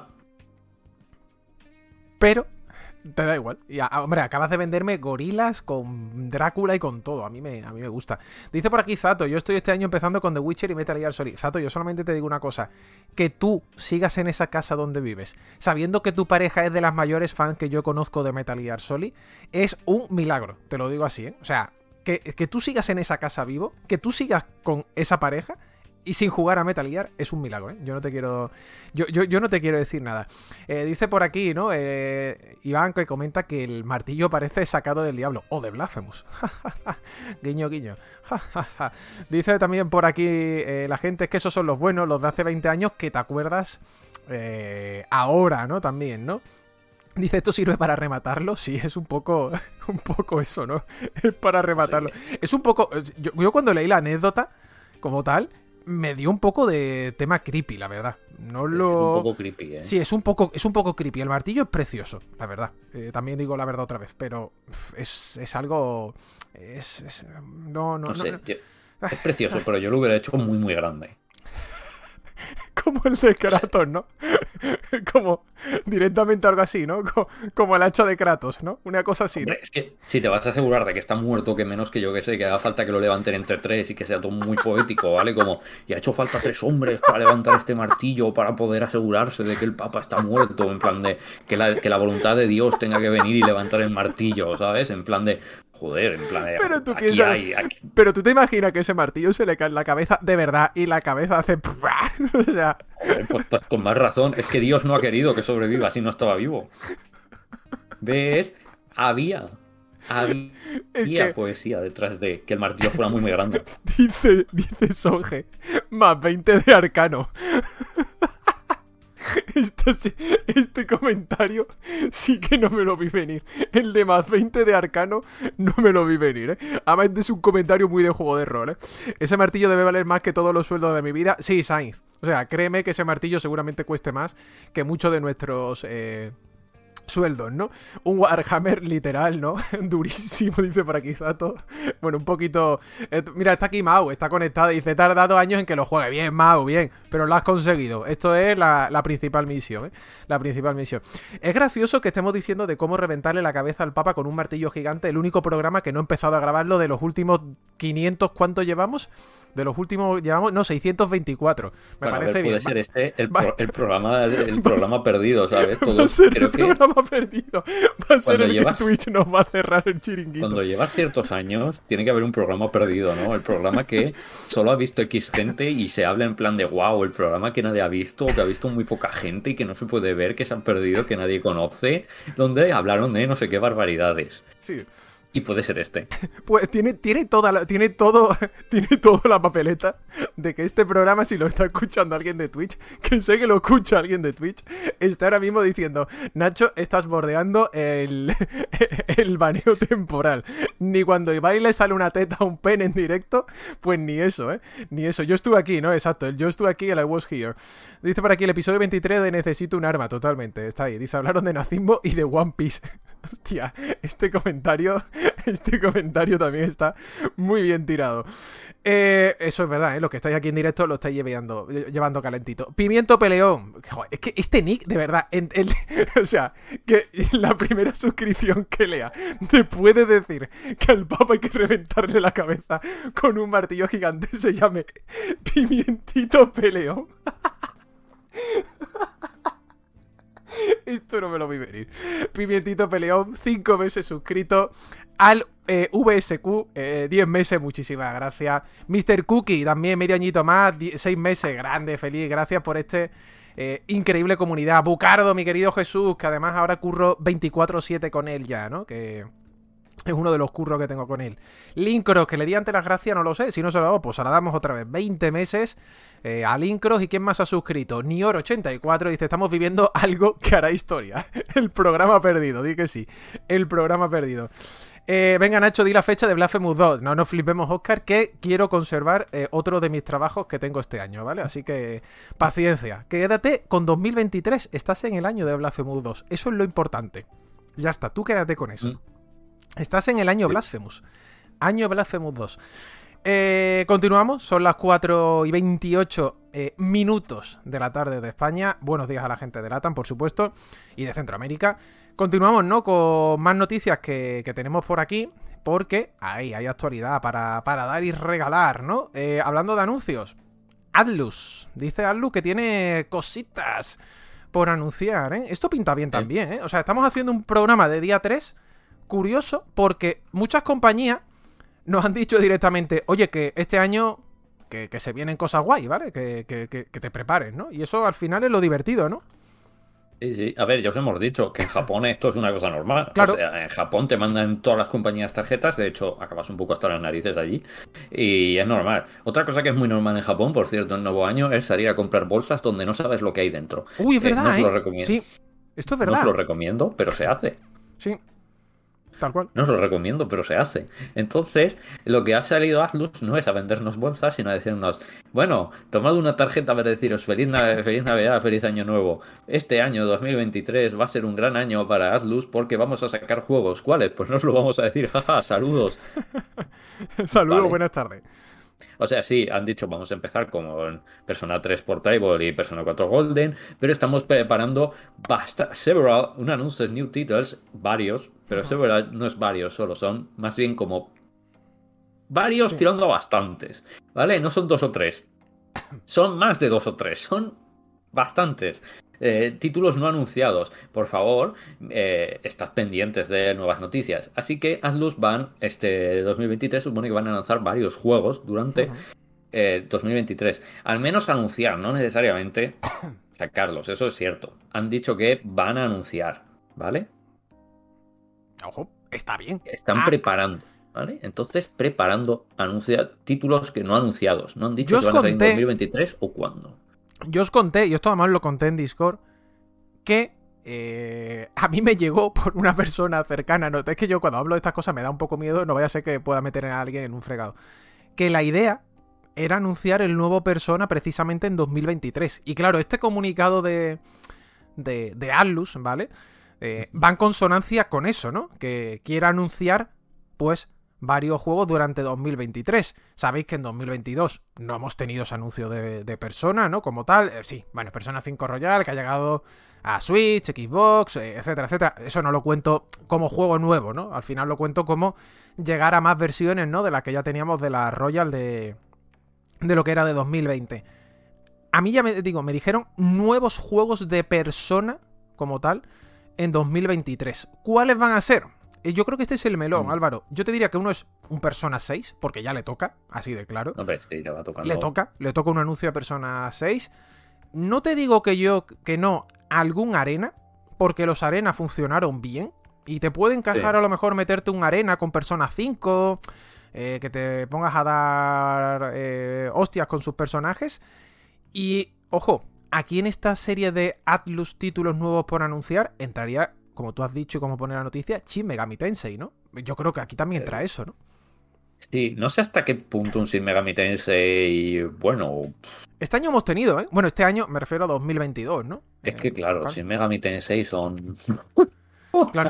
Pero te da igual. Y, hombre, acabas de venderme gorilas con Drácula y con todo. A mí me, a mí me gusta. Dice por aquí Zato, yo estoy este año empezando con The Witcher y Metal Gear Solid. Zato, yo solamente te digo una cosa. Que tú sigas en esa casa donde vives, sabiendo que tu pareja es de las mayores fans que yo conozco de Metal Gear Solid, es un milagro. Te lo digo así, ¿eh? O sea... Que, que tú sigas en esa casa vivo, que tú sigas con esa pareja y sin jugar a Metal Gear es un milagro, ¿eh? Yo no te quiero yo, yo, yo no te quiero decir nada. Eh, dice por aquí, ¿no? Eh, Iván, que comenta que el martillo parece sacado del diablo o de Blasphemous. Guiño, guiño. Dice también por aquí eh, la gente es que esos son los buenos, los de hace veinte años que te acuerdas eh, ahora, ¿no? También, ¿no? Dice, ¿esto sirve para rematarlo? Sí, es un poco un poco eso, ¿no? Es para rematarlo. Sí. Es un poco... Yo, yo cuando leí la anécdota, como tal, me dio un poco de tema creepy, la verdad. No lo... Es un poco creepy, ¿eh? Sí, es un poco, es un poco creepy. El martillo es precioso, la verdad. Eh, también digo la verdad otra vez, pero es, es algo... Es, es... No, no, no sé. No, no. Yo... Es precioso, pero yo lo hubiera hecho muy, muy grande. Como el de Kratos, ¿no? Como directamente algo así, ¿no? Como, como el hacha de Kratos, ¿no? Una cosa así, ¿no? Hombre, es que si te vas a asegurar de que está muerto, que menos que yo que sé, que haga falta que lo levanten entre tres y que sea todo muy poético, ¿vale? Como, y ha hecho falta tres hombres para levantar este martillo para poder asegurarse de que el Papa está muerto, en plan de que la, que la voluntad de Dios tenga que venir y levantar el martillo, ¿sabes? En plan de... Joder, en plan de... Pero tú, aquí piensas, hay, aquí... pero tú te imaginas que ese martillo se le cae en la cabeza de verdad y la cabeza hace... O sea... Joder, pues, pues con más razón. Es que Dios no ha querido que sobreviva si no estaba vivo. ¿Ves? Había... Había es que... poesía detrás de que el martillo fuera muy muy grande. Dice, dice Soge, más veinte de arcano. Este, este comentario sí que no me lo vi venir. El de más veinte de arcano no me lo vi venir, ¿eh? Además es un comentario muy de juego de rol, ¿eh? Ese martillo debe valer más que todos los sueldos de mi vida. Sí, Sainz. O sea, créeme que ese martillo seguramente cueste más que muchos de nuestros... Eh... sueldos, ¿no? Un Warhammer literal, ¿no? Durísimo, dice por aquí Zato. Bueno, un poquito... Eh, mira, está aquí Mau, está conectado. Dice, he tardado años en que lo juegue. Bien, Mau, bien. Pero lo has conseguido. Esto es la, la principal misión, ¿eh? La principal misión. Es gracioso que estemos diciendo de cómo reventarle la cabeza al Papa con un martillo gigante. El único programa que no he empezado a grabarlo de los últimos quinientos, ¿cuántos llevamos? De los últimos, llevamos, no, seiscientos veinticuatro. Me bueno, parece a ver, bien. Puede ser este el, pro, el programa el programa perdido, ¿sabes? Todo, va a ser creo el programa que perdido. Va a ser el llevas, que Twitch nos va a cerrar el chiringuito. Cuando llevas ciertos años, tiene que haber un programa perdido, ¿no? El programa que solo ha visto X gente y se habla en plan de wow, el programa que nadie ha visto, que ha visto muy poca gente y que no se puede ver, que se han perdido, que nadie conoce, donde hablaron de no sé qué barbaridades. Sí. Y puede ser este. Pues tiene, tiene toda la, tiene todo, tiene toda la papeleta de que este programa, si lo está escuchando alguien de Twitch, que sé que lo escucha alguien de Twitch, está ahora mismo diciendo: Nacho, estás bordeando el, el baneo temporal. Ni cuando Ibai le sale una teta a un pene en directo, pues ni eso, ¿eh? Ni eso. Yo estuve aquí, ¿no? Exacto. Yo estuve aquí, el I was here. Dice por aquí el episodio veintitrés de Necesito un arma, totalmente. Está ahí. Dice: hablaron de nazismo y de One Piece. Hostia, este comentario, este comentario también está muy bien tirado. Eh, eso es verdad, ¿eh? Los que estáis aquí en directo lo estáis llevando, llevando calentito. Pimiento Peleón. Joder, es que este nick, de verdad, en, el, o sea, que la primera suscripción que lea te puede decir que al Papa hay que reventarle la cabeza con un martillo gigante, se llame Pimientito Peleón. Esto no me lo vi venir. Pimientito Peleón, cinco meses suscrito. Al eh, V S Q, eh, diez meses, muchísimas gracias. mister Cookie, también medio añito más, seis meses, grande, feliz. Gracias por este eh, increíble comunidad. Bucardo, mi querido Jesús, que además ahora curro veinticuatro siete con él ya, ¿no? Que es uno de los curros que tengo con él. Lincros, que le di antes las gracias, no lo sé. Si no se lo hago, pues se la damos otra vez. veinte meses eh, a Lincros. ¿Y quién más ha suscrito? Nior ochenta y cuatro dice: estamos viviendo algo que hará historia. El programa perdido, di que sí. El programa perdido. Eh, venga, Nacho, di la fecha de Blasphemous dos. No nos flipemos, Oscar, que quiero conservar eh, otro de mis trabajos que tengo este año, ¿vale? Así que paciencia. Quédate con dos mil veintitrés. Estás en el año de Blasphemous dos. Eso es lo importante. Ya está, tú quédate con eso. Mm. Estás en el año Blasphemous. Año Blasphemous dos. Eh, continuamos. Son las cuatro y veintiocho eh, minutos de la tarde de España. Buenos días a la gente de LATAM, por supuesto, y de Centroamérica. Continuamos, ¿no? Con más noticias que, que tenemos por aquí, porque ahí hay actualidad para, para dar y regalar, ¿no? Eh, hablando de anuncios. Atlus. Dice Atlus que tiene cositas por anunciar, ¿eh? Esto pinta bien también, ¿eh? O sea, estamos haciendo un programa de día tres... curioso, porque muchas compañías nos han dicho directamente: oye, que este año que, que se vienen cosas guay, ¿vale? Que, que, que, que te prepares, ¿no? Y eso al final es lo divertido, ¿no? Sí, sí. A ver, ya os hemos dicho que en Japón esto es una cosa normal. Claro. O sea, en Japón te mandan todas las compañías tarjetas. De hecho, acabas un poco hasta las narices allí. Y es normal. Otra cosa que es muy normal en Japón, por cierto, en Nuevo Año, es salir a comprar bolsas donde no sabes lo que hay dentro. Uy, es verdad, eh, no os lo ¿eh? recomiendo. Sí, esto es verdad. No os lo recomiendo, pero se hace. Sí. Tal cual. No os lo recomiendo, pero se hace. Entonces, lo que ha salido Atlus no es a vendernos bolsas, sino a decirnos: bueno, tomad una tarjeta para deciros feliz, Nav- feliz Navidad, feliz Año Nuevo. Este año dos mil veintitrés va a ser un gran año para Atlus porque vamos a sacar juegos. ¿Cuáles? Pues no os lo vamos a decir, jaja, saludos. Saludos, Vale. Buenas tardes. O sea, sí, han dicho vamos a empezar con Persona tres Portable y Persona cuatro Golden, pero estamos preparando basta, several, un anuncio de new titles, varios, pero several no es varios, solo son más bien como varios sí. tirando a bastantes, ¿vale? No son dos o tres, son más de dos o tres, son bastantes. Eh, títulos no anunciados. Por favor, eh, estad pendientes de nuevas noticias. Así que Atlus van, este dos mil veintitrés supone que van a lanzar varios juegos durante uh-huh. eh, dos mil veintitrés. Al menos anunciar, no necesariamente sacarlos, eso es cierto. Han dicho que van a anunciar, ¿vale? Ojo, está bien. Están ah. preparando, ¿vale? Entonces, preparando anunciar títulos que no anunciados. No han dicho Yo si van conté... a salir en dos mil veintitrés o cuándo. Yo os conté, y esto además lo conté en Discord, que eh, a mí me llegó por una persona cercana. No, es que yo cuando hablo de estas cosas me da un poco miedo, no vaya a ser que pueda meter a alguien en un fregado. Que la idea era anunciar el nuevo Persona precisamente en dos mil veintitrés. Y claro, este comunicado de, de, de Atlus, ¿vale? Eh, va en consonancia con eso, ¿no? Que quiera anunciar, pues, varios juegos durante dos mil veintitrés. Sabéis que en dos mil veintidós no hemos tenido ese anuncio de, de Persona, ¿no? Como tal, eh, sí, bueno, Persona cinco Royal, que ha llegado a Switch, Xbox, eh, etcétera, etcétera. Eso no lo cuento como juego nuevo, ¿no? Al final lo cuento como llegar a más versiones, ¿no? De las que ya teníamos de la Royal de, de lo que era de dos mil veinte. A mí ya me digo, me dijeron nuevos juegos de Persona como tal en dos mil veintitrés. ¿Cuáles van a ser? Yo creo que este es el melón, mm. Álvaro. Yo te diría que uno es un Persona seis, porque ya le toca, así de claro. Hombre, sí, le va tocando. Le toca, le toca un anuncio de Persona seis. No te digo que yo, que no, algún Arena, porque los Arena funcionaron bien. Y te puede encajar Sí. a lo mejor meterte un arena con Persona cinco, eh, que te pongas a dar eh, hostias con sus personajes. Y, ojo, aquí en esta serie de Atlus títulos nuevos por anunciar, entraría, como tú has dicho y como pone la noticia, Shin Megami Tensei, ¿no? Yo creo que aquí también entra eso, ¿no? Sí, no sé hasta qué punto un Shin Megami Tensei, bueno, Este año hemos tenido, ¿eh? Bueno, este año me refiero a dos mil veintidós, ¿no? es Eh, que claro, claro. Shin Megami Tensei son... Claro.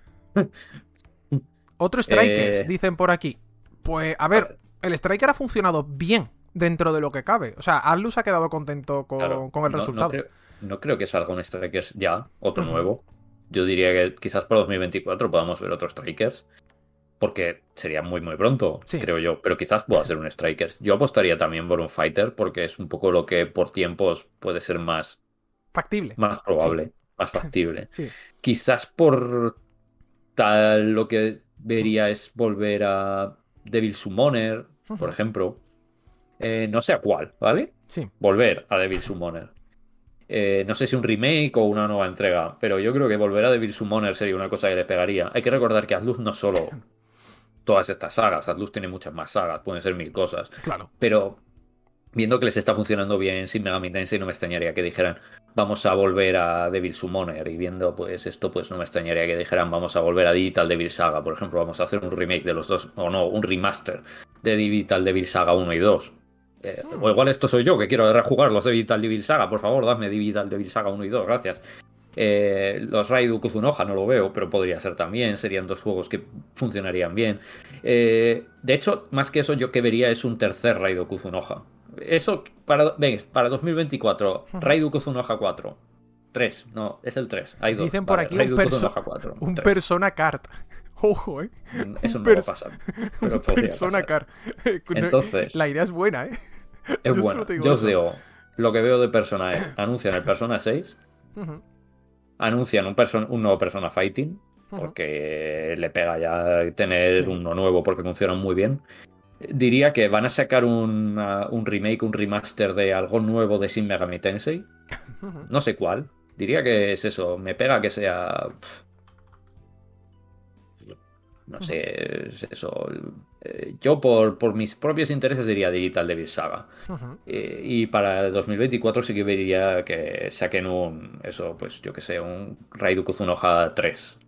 Otro Strikers, Eh, dicen por aquí. Pues, a a ver, ver. el Striker ha funcionado bien dentro de lo que cabe. O sea, Atlus ha quedado contento con, Claro, con el no, resultado. No creo, no creo que salga un Strikers ya, otro Ujú. nuevo. Yo diría que quizás para dos mil veinticuatro podamos ver otros Strikers. Porque sería muy, muy pronto, Sí. creo yo. Pero quizás pueda ser un Strikers. Yo apostaría también por un Fighter, porque es un poco lo que por tiempos puede ser más, Factible. más probable, más factible. Sí. Quizás por tal lo que vería es volver a Devil Summoner, por Ujú. ejemplo. Eh, no sé a cuál, ¿vale? Sí. Volver a Devil Summoner. Eh, no sé si un remake o una nueva entrega, pero yo creo que volver a Devil Summoner sería una cosa que le pegaría. Hay que recordar que Atlus no solo todas estas sagas, Atlus tiene muchas más sagas, pueden ser mil cosas, Claro. pero viendo que les está funcionando bien Shin Megami Tensei, no me extrañaría que dijeran vamos a volver a Devil Summoner, y viendo pues esto, pues no me extrañaría que dijeran vamos a volver a Digital Devil Saga, por ejemplo, vamos a hacer un remake de los dos, o no, un remaster de Digital Devil Saga uno y dos. Eh, o igual esto soy yo que quiero rejugar los de Digital Devil Saga, por favor, dame Digital Devil Saga uno y dos, gracias. Eh, los Raidu Kuzunoha no lo veo, pero podría ser también, serían dos juegos que funcionarían bien. Eh, de hecho, más que eso, yo que vería es un tercer Raidu Kuzunoha. Eso para, ven, para dos mil veinticuatro, Raidu Kuzunoha cuatro. tres, no, es el tres. Hay dos. Dicen por Vale, aquí un, Raidu perso Kuzunoha cuatro. un tres. Persona Kart. Ojo, ¿eh? Eso Un no va a pers- pasar. Pero un podría Persona pasar. Kart. Entonces- La idea es buena, ¿eh? Es Yo bueno. solo te digo Yo os eso. digo, lo que veo de Persona es, anuncian el Persona seis, Ujú. anuncian un, person- un nuevo Persona Fighting, Ujú. porque le pega ya tener Sí. uno nuevo porque funcionan muy bien. Diría que van a sacar un, uh, un remake, un remaster de algo nuevo de Shin Megami Tensei. Ujú. No sé cuál. Diría que es eso. Me pega que sea... pff, no sé, es eso. Eh, Yo por, por mis propios intereses diría Digital Devil Saga. Ujú. Eh, Y para el dos mil veinticuatro sí que vería que saquen un, eso, pues yo que sé, un Raidu Kuzunoha tres.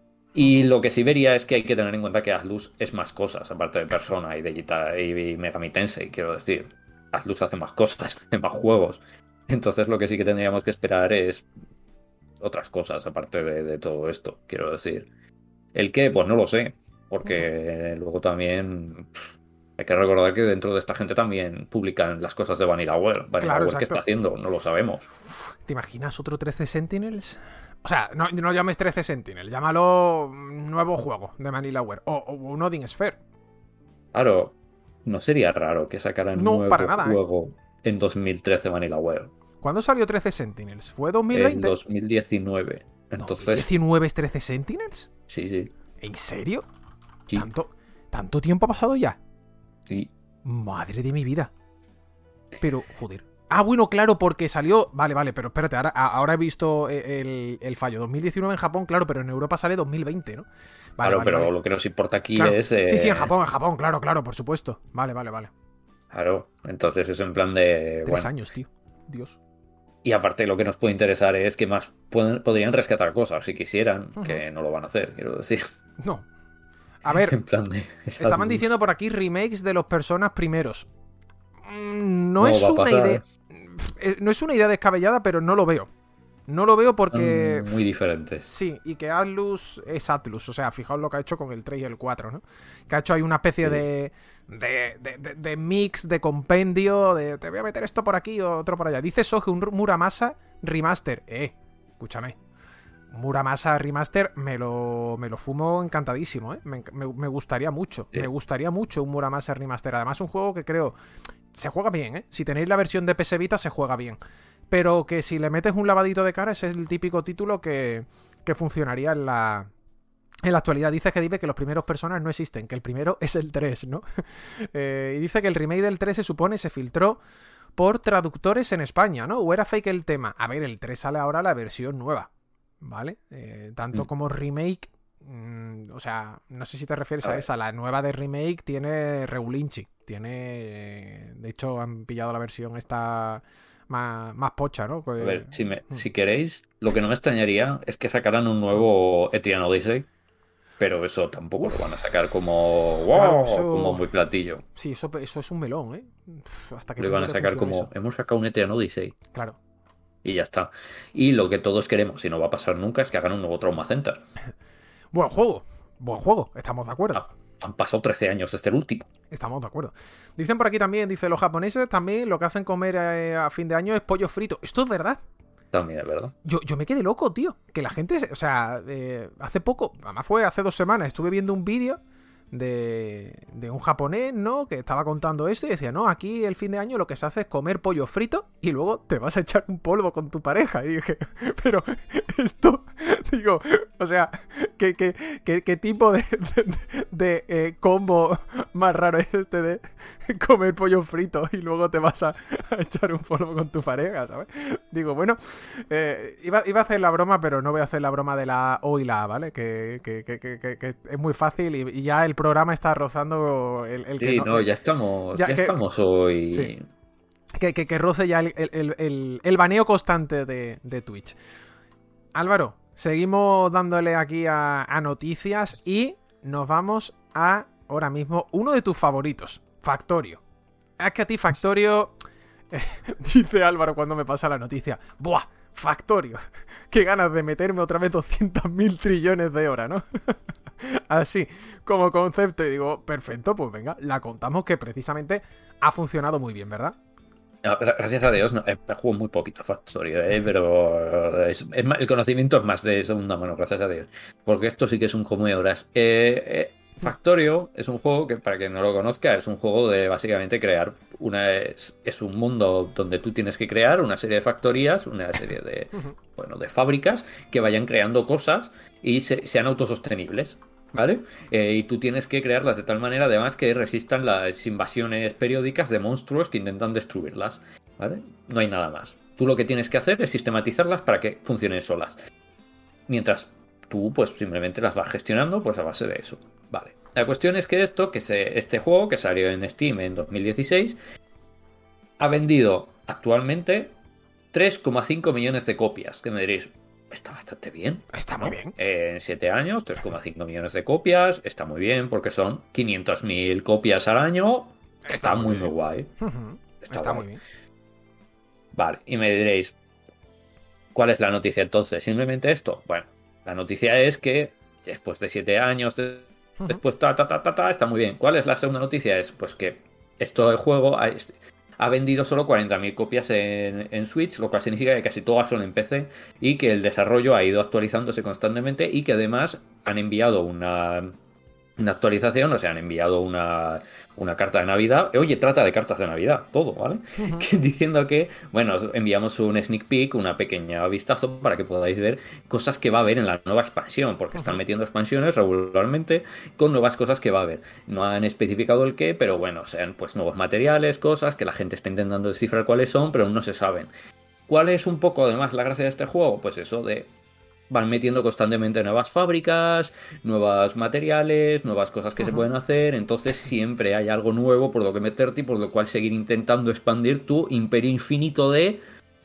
Y lo que sí vería es que hay que tener en cuenta que Atlus es más cosas, aparte de Persona y Digital y Megami Tensei, quiero decir. Atlus hace más cosas, hace más juegos. Entonces lo que sí que tendríamos que esperar es otras cosas, aparte de, de todo esto, quiero decir. ¿El qué? Pues no lo sé, porque luego también pff, hay que recordar que dentro de esta gente también publican las cosas de VanillaWare. VanillaWare, Claro, ¿qué exacto. está haciendo? No lo sabemos. ¿Te imaginas otro trece Sentinels? O sea, no, no llames trece Sentinels, llámalo nuevo juego de Vanillaware. O, o un Odin Sphere. Claro, no sería raro que sacaran No, un nuevo para nada, ¿eh? juego en dos mil trece VanillaWare. ¿Cuándo salió trece Sentinels? ¿Fue dos mil En veinte? dos mil diecinueve. Entonces, ¿diecinueve es trece Sentinels? sí, sí. ¿En serio? Sí, ¿Tanto, ¿Tanto tiempo ha pasado ya? sí. Madre de mi vida. Pero, joder. Ah, bueno, claro, porque salió... Vale, vale, pero espérate, ahora, ahora he visto el, el fallo. dos mil diecinueve en Japón, claro, pero en Europa sale dos mil veinte, ¿no? Vale, Claro, vale, pero vale. lo que nos importa aquí Claro. es... eh, Sí, sí, en Japón, en Japón, claro, claro, por supuesto. Vale, vale, vale. Claro, entonces es en plan de... Tres Bueno, años, tío. Dios. y aparte lo que nos puede interesar es que más pueden- podrían rescatar cosas si quisieran, Ujú. que no lo van a hacer, quiero decir. No. A ver, En plan de... es estaban Atlus. diciendo por aquí remakes de los Personas primeros. Mm, No, No es va a una pasar. idea... eh, No es una idea descabellada, pero no lo veo. No lo veo porque... Son muy diferentes. Sí, y que Atlus es Atlus, o sea, fijaos lo que ha hecho con el tres y el cuatro, ¿no? Que ha hecho ahí una especie Sí. de, de, de, de- de mix, de compendio, de te voy a meter esto por aquí y otro por allá. Dice Soge, un Muramasa remaster. Eh, escúchame. Muramasa remaster me lo, me lo fumo encantadísimo, ¿eh? Me, me- me gustaría mucho, Sí. me gustaría mucho un Muramasa remaster. Además, un juego que creo... Se juega bien, ¿eh? Si tenéis la versión de P S Vita, se juega bien. Pero que si le metes un lavadito de cara, ese es el típico título que, que funcionaría en la, en la actualidad. Dice que dice que los primeros Personas no existen, que el primero es el tres, ¿no? Eh, y dice que el remake del tres se supone se filtró por traductores en España, ¿no? ¿O era fake el tema? A ver, el tres sale ahora la versión nueva, ¿vale? Eh, tanto Mm. como remake, mm, o sea, no sé si te refieres A a, ver. esa. La nueva de remake tiene regulinchi. Tiene... De hecho, han pillado la versión esta más, más pocha, ¿no? A ver, Pues- si, me, Mm. si queréis, lo que no me extrañaría es que sacaran un nuevo Etrian Odyssey, pero eso tampoco lo van a sacar como Claro, wow, eso- como muy platillo. Sí, eso, eso es un melón, ¿eh? Uf, hasta que Lo iban a sacar como hemos sacado un Etrian Odyssey Claro. y ya está. Y lo que todos queremos, y no va a pasar nunca, es que hagan un nuevo Trauma Center. Buen juego. Buen juego. Estamos de acuerdo. Ah, han pasado trece años desde el último. Estamos de acuerdo. Dicen por aquí también, dice, los japoneses también lo que hacen comer eh, a fin de año es pollo frito. Esto es verdad. También es verdad. Yo, yo me quedé loco, tío. Que la gente, se- o sea, eh, hace poco, además fue hace dos semanas, estuve viendo un vídeo de, de un japonés, ¿no? Que estaba contando esto y decía, no, aquí el fin de año lo que se hace es comer pollo frito y luego te vas a echar un polvo con tu pareja. Y dije, pero esto, digo, o sea, ¿qué, qué, qué, qué tipo de, de, de, eh, combo más raro es este de comer pollo frito y luego te vas a, a echar un polvo con tu pareja, ¿sabes? Digo, bueno, eh, iba, iba a hacer la broma, pero no voy a hacer la broma de la O y la A, ¿vale? Que, que, que, que, que- que es muy fácil y, y ya el programa está rozando el, el que Sí, no- no, ya estamos, Ya ya, que- estamos hoy. Sí. que, que, que roce ya el, el, el, el- el baneo constante de, de Twitch. Álvaro, seguimos dándole aquí a, a noticias y nos vamos a, ahora mismo, uno de tus favoritos, Factorio. Es que a ti Factorio, eh, dice Álvaro cuando me pasa la noticia, ¡buah! Factorio. Qué ganas de meterme otra vez doscientos mil trillones de horas, ¿no? Así, como concepto. Y digo, perfecto, pues venga, la contamos que precisamente ha funcionado muy bien, ¿verdad? No, gra- gracias a Dios, no, eh, juego muy poquito Factorio, eh, pero es, es más- el conocimiento es más de segunda mano, gracias a Dios. Porque esto sí que es un juego de horas. Eh, eh, Factorio es un juego que, para quien no lo conozca, es un juego de básicamente crear una. Es, es un mundo donde tú tienes que crear una serie de factorías, una serie de, bueno, de fábricas que vayan creando cosas y se- sean autosostenibles. ¿Vale? Eh, y tú tienes que crearlas de tal manera, además, que resistan las invasiones periódicas de monstruos que intentan destruirlas. ¿Vale? No hay nada más. Tú lo que tienes que hacer es sistematizarlas para que funcionen solas. Mientras tú, pues, simplemente las vas gestionando, pues, a base de eso. Vale. La cuestión es que esto, que se, este juego, que salió en Steam en dos mil dieciséis, ha vendido actualmente tres coma cinco millones de copias. Que me diréis, está bastante bien. Está muy bien. Eh, En siete años, tres coma cinco millones de copias. Está muy bien porque son quinientas mil copias al año. Está, Está muy muy, bien. muy guay. Ujú. Está Está guay. muy bien. Vale, y me diréis, ¿cuál es la noticia entonces? ¿Simplemente esto? Bueno, la noticia es que después de siete años, de- Ujú. después ta, ta, ta, ta, ta, está muy bien. ¿Cuál es la segunda noticia? Es pues que esto de juego ha, ha vendido solo cuarenta mil copias en, en Switch, lo cual significa que casi todas son en P C y que el desarrollo ha ido actualizándose constantemente y que además han enviado una, una actualización, o sea, han enviado una, una carta de Navidad. Oye, trata de cartas de Navidad, todo, ¿vale? Que- diciendo que, bueno, os enviamos un sneak peek, una pequeña vistazo para que podáis ver cosas que va a haber en la nueva expansión, porque están metiendo expansiones regularmente con nuevas cosas que va a haber. No han especificado el qué, pero bueno, sean pues nuevos materiales, cosas que la gente está intentando descifrar cuáles son, pero aún no se saben. ¿Cuál es un poco además la gracia de este juego? Pues eso de van metiendo constantemente nuevas fábricas, nuevos materiales, nuevas cosas que se pueden hacer, entonces siempre hay algo nuevo por lo que meterte y por lo cual seguir intentando expandir tu imperio infinito de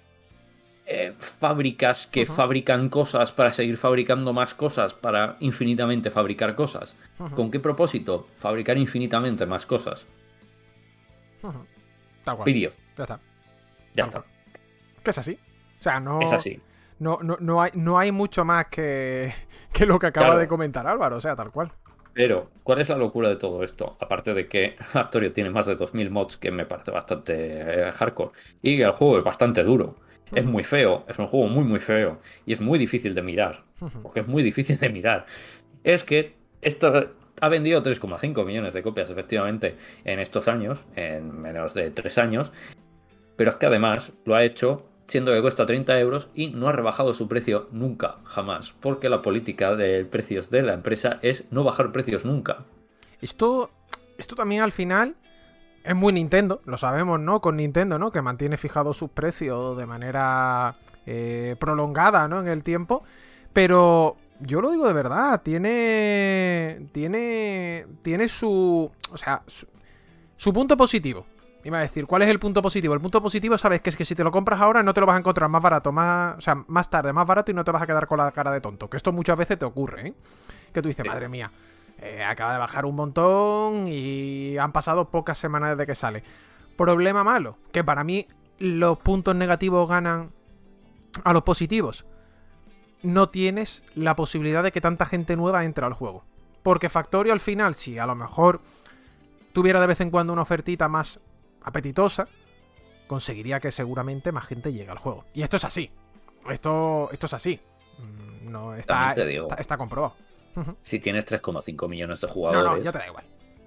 eh, fábricas que Ujú. fabrican cosas para seguir fabricando más cosas, para infinitamente fabricar cosas. Ujú. ¿Con qué propósito? Fabricar infinitamente más cosas. Ujú. Tal cual. Period. Ya está. Ya Tal está. cual. Que es así. O sea, no. Es así. No, no, no, hay, no hay mucho más que, que lo que acaba Claro. de comentar Álvaro, o sea, tal cual. Pero, ¿cuál es la locura de todo esto? Aparte de que Factorio tiene más de dos mil mods, que me parece bastante eh, hardcore, y que el juego es bastante duro. Es muy feo, es un juego muy muy feo, y es muy difícil de mirar, porque es muy difícil de mirar. Es que esto ha vendido tres coma cinco millones de copias, efectivamente, en estos años, en menos de tres años, pero es que además lo ha hecho siendo que cuesta treinta euros y no ha rebajado su precio nunca, jamás, porque la política de precios de la empresa es no bajar precios nunca. Esto, esto también al final es muy Nintendo, lo sabemos, ¿no? Con Nintendo, ¿no? Que mantiene fijados sus precios de manera eh, prolongada, ¿no? En el tiempo. Pero yo lo digo de verdad, tiene. Tiene. Tiene su. O sea, su, su punto positivo. Iba a decir, ¿cuál es el punto positivo? El punto positivo, sabes que es que si te lo compras ahora no te lo vas a encontrar más barato, más, o sea, más tarde, más barato y no te vas a quedar con la cara de tonto. Que esto muchas veces te ocurre, ¿eh? Que tú dices, madre mía, eh, acaba de bajar un montón y han pasado pocas semanas desde que sale. Problema malo, que para mí los puntos negativos ganan a los positivos. No tienes la posibilidad de que tanta gente nueva entre al juego. Porque Factorio al final, si a lo mejor tuviera de vez en cuando una ofertita más apetitosa, conseguiría que seguramente más gente llegue al juego. Y esto es así. Esto, esto es así. No, está, te digo, está, está comprobado. Si tienes tres coma cinco millones de jugadores... No, no, ya te da igual.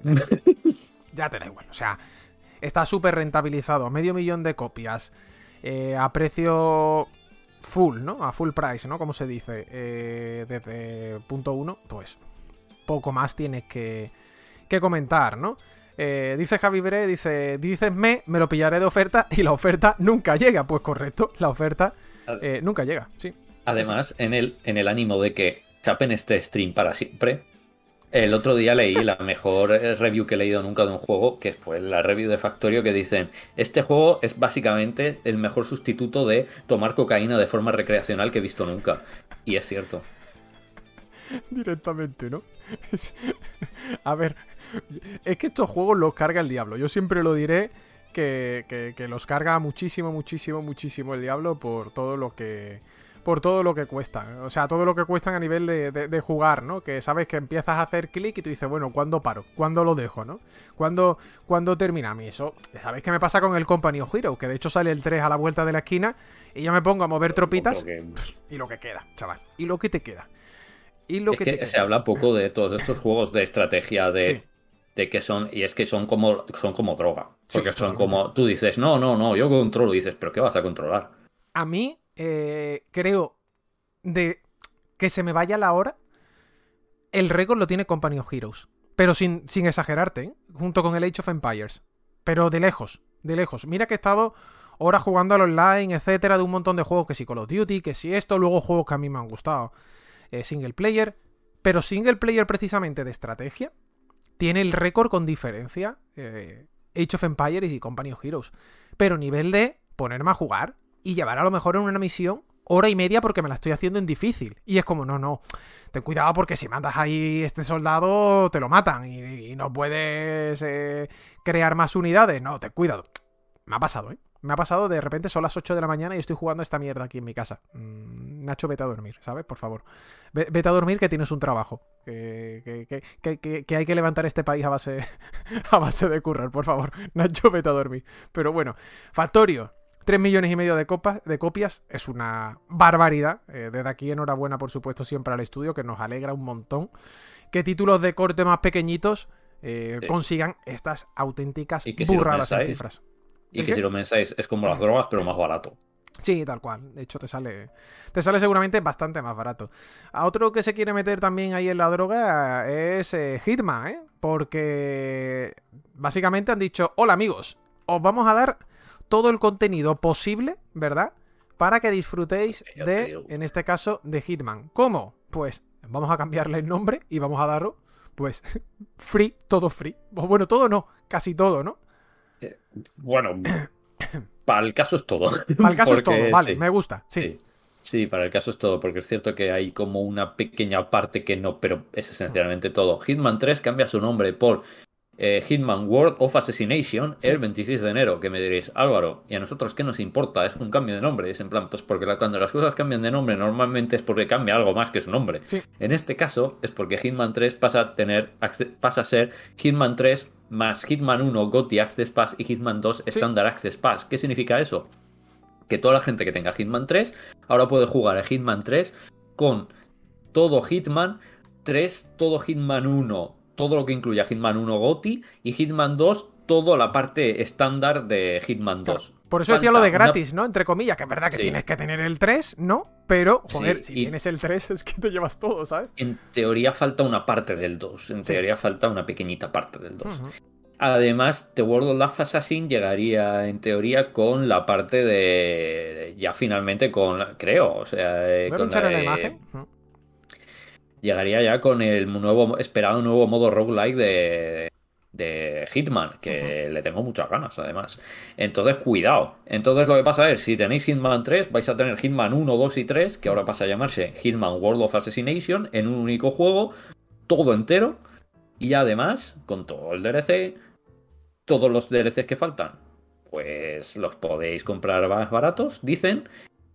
Ya te da igual. O sea, está súper rentabilizado. Medio millón de copias. Eh, a precio full, ¿no? A full price, ¿no? Como se dice. Eh, desde punto uno, pues poco más tienes que, que comentar, ¿no? Eh, dice Javi Bre, dice, dices me, me lo pillaré de oferta y la oferta nunca llega. Pues correcto, la oferta eh, nunca llega, sí. Además, en el, en el ánimo de que chapen este stream para siempre, el otro día leí la mejor review que he leído nunca de un juego, que fue la review de Factorio, que dicen, este juego es básicamente el mejor sustituto de tomar cocaína de forma recreacional que he visto nunca. Y es cierto. Directamente, ¿no? A ver, es que estos juegos los carga el diablo. Yo siempre lo diré que, que, que los carga muchísimo, muchísimo, muchísimo el diablo por todo lo que... por todo lo que cuestan. O sea, todo lo que cuestan a nivel de, de, de jugar, ¿no? Que sabes que empiezas a hacer clic y tú dices, bueno, ¿cuándo paro? ¿Cuándo lo dejo, no? ¿Cuándo, ¿cuándo termina? A mí eso... ¿Sabéis qué me pasa con el Company of Heroes? Que de hecho sale el tres a la vuelta de la esquina y yo me pongo a mover tropitas que... y lo que queda, chaval. Y lo que te queda. Y lo es que, que te queda. Se habla poco de todos estos juegos de estrategia de... Sí. De que son, y es que son como son como droga. Porque sí, son como, tú dices, no, no, no, yo controlo, y dices, pero ¿qué vas a controlar? A mí, eh, creo, de que se me vaya la hora, el récord lo tiene Company of Heroes. Pero sin, sin exagerarte, ¿eh? Junto con el Age of Empires. Pero de lejos, de lejos. Mira que he estado horas jugando al online, etcétera, de un montón de juegos, que si Call of Duty, que si esto, luego juegos que a mí me han gustado. Eh, single player. Pero single player precisamente de estrategia tiene el récord con diferencia eh, Age of Empires y Company of Heroes. Pero nivel de ponerme a jugar y llevar a lo mejor en una misión hora y media porque me la estoy haciendo en difícil. Y es como, no, no, ten cuidado porque si mandas ahí este soldado te lo matan y, y no puedes eh, crear más unidades. No, ten cuidado. Me ha pasado, ¿eh? Me ha pasado, de repente son las ocho de la mañana y estoy jugando esta mierda aquí en mi casa. Mm, Nacho, vete a dormir, ¿sabes? Por favor. V- vete a dormir que tienes un trabajo. Que, que, que, que, que, que hay que levantar este país a base, a base de currar, por favor. Nacho, vete a dormir. Pero bueno, Factorio. tres millones y medio de, copas, de copias. Es una barbaridad. Eh, desde aquí, enhorabuena, por supuesto, siempre al estudio, que nos alegra un montón que títulos de corte más pequeñitos eh, sí. consigan estas auténticas burradas en cifras. Y que si lo pensáis, es como las drogas, pero más barato. Sí, tal cual. De hecho, te sale te sale seguramente bastante más barato. A otro que se quiere meter también ahí en la droga es eh, Hitman, ¿eh? Porque básicamente han dicho, hola amigos, os vamos a dar todo el contenido posible, ¿verdad? Para que disfrutéis de, en este caso, de Hitman. ¿Cómo? Pues vamos a cambiarle el nombre y vamos a darlo, pues, free, todo free. Bueno, todo no, casi todo, ¿no? Eh, bueno, para el caso es todo. Para el caso porque, es todo, vale, sí, me gusta, sí. sí. Sí, para el caso es todo, porque es cierto que hay como una pequeña parte que no, pero es esencialmente todo. Hitman tres cambia su nombre por eh, Hitman World of Assassination sí. el veintiséis de enero, que me diréis, Álvaro, ¿y a nosotros qué nos importa? Es un cambio de nombre. Es en plan, pues porque la, cuando las cosas cambian de nombre normalmente es porque cambia algo más que su nombre. Sí. En este caso es porque Hitman tres pasa a tener pasa a ser Hitman tres más Hitman uno G O T Y Access Pass y Hitman dos sí. Standard Access Pass. ¿Qué significa eso? Que toda la gente que tenga Hitman tres ahora puede jugar a Hitman tres con todo Hitman tres, todo Hitman uno, todo lo que incluya Hitman uno G O T Y y Hitman dos, toda la parte estándar de Hitman dos. Claro. Por eso Falta decía lo de gratis, una... ¿no? Entre comillas, que es verdad que sí. tienes que tener el tres, ¿no? Pero, joder, sí, si y... tienes el tres es que te llevas todo, ¿sabes? En teoría falta una parte del dos. En sí. teoría falta una pequeñita parte del dos. Uh-huh. Además, The World of Assassin llegaría, en teoría, con la parte de... Ya finalmente con... Creo, o sea... ¿Voy con a la, la eh... imagen? Uh-huh. llegaría ya con el nuevo, esperado nuevo modo roguelike de, de Hitman, que uh-huh. le tengo muchas ganas, además. Entonces, cuidado. Entonces, lo que pasa es, si tenéis Hitman tres, vais a tener Hitman uno, dos y tres, que ahora pasa a llamarse Hitman World of Assassination, en un único juego, todo entero, y además, con todo el D L C, todos los D L Cs que faltan, pues los podéis comprar más baratos, dicen.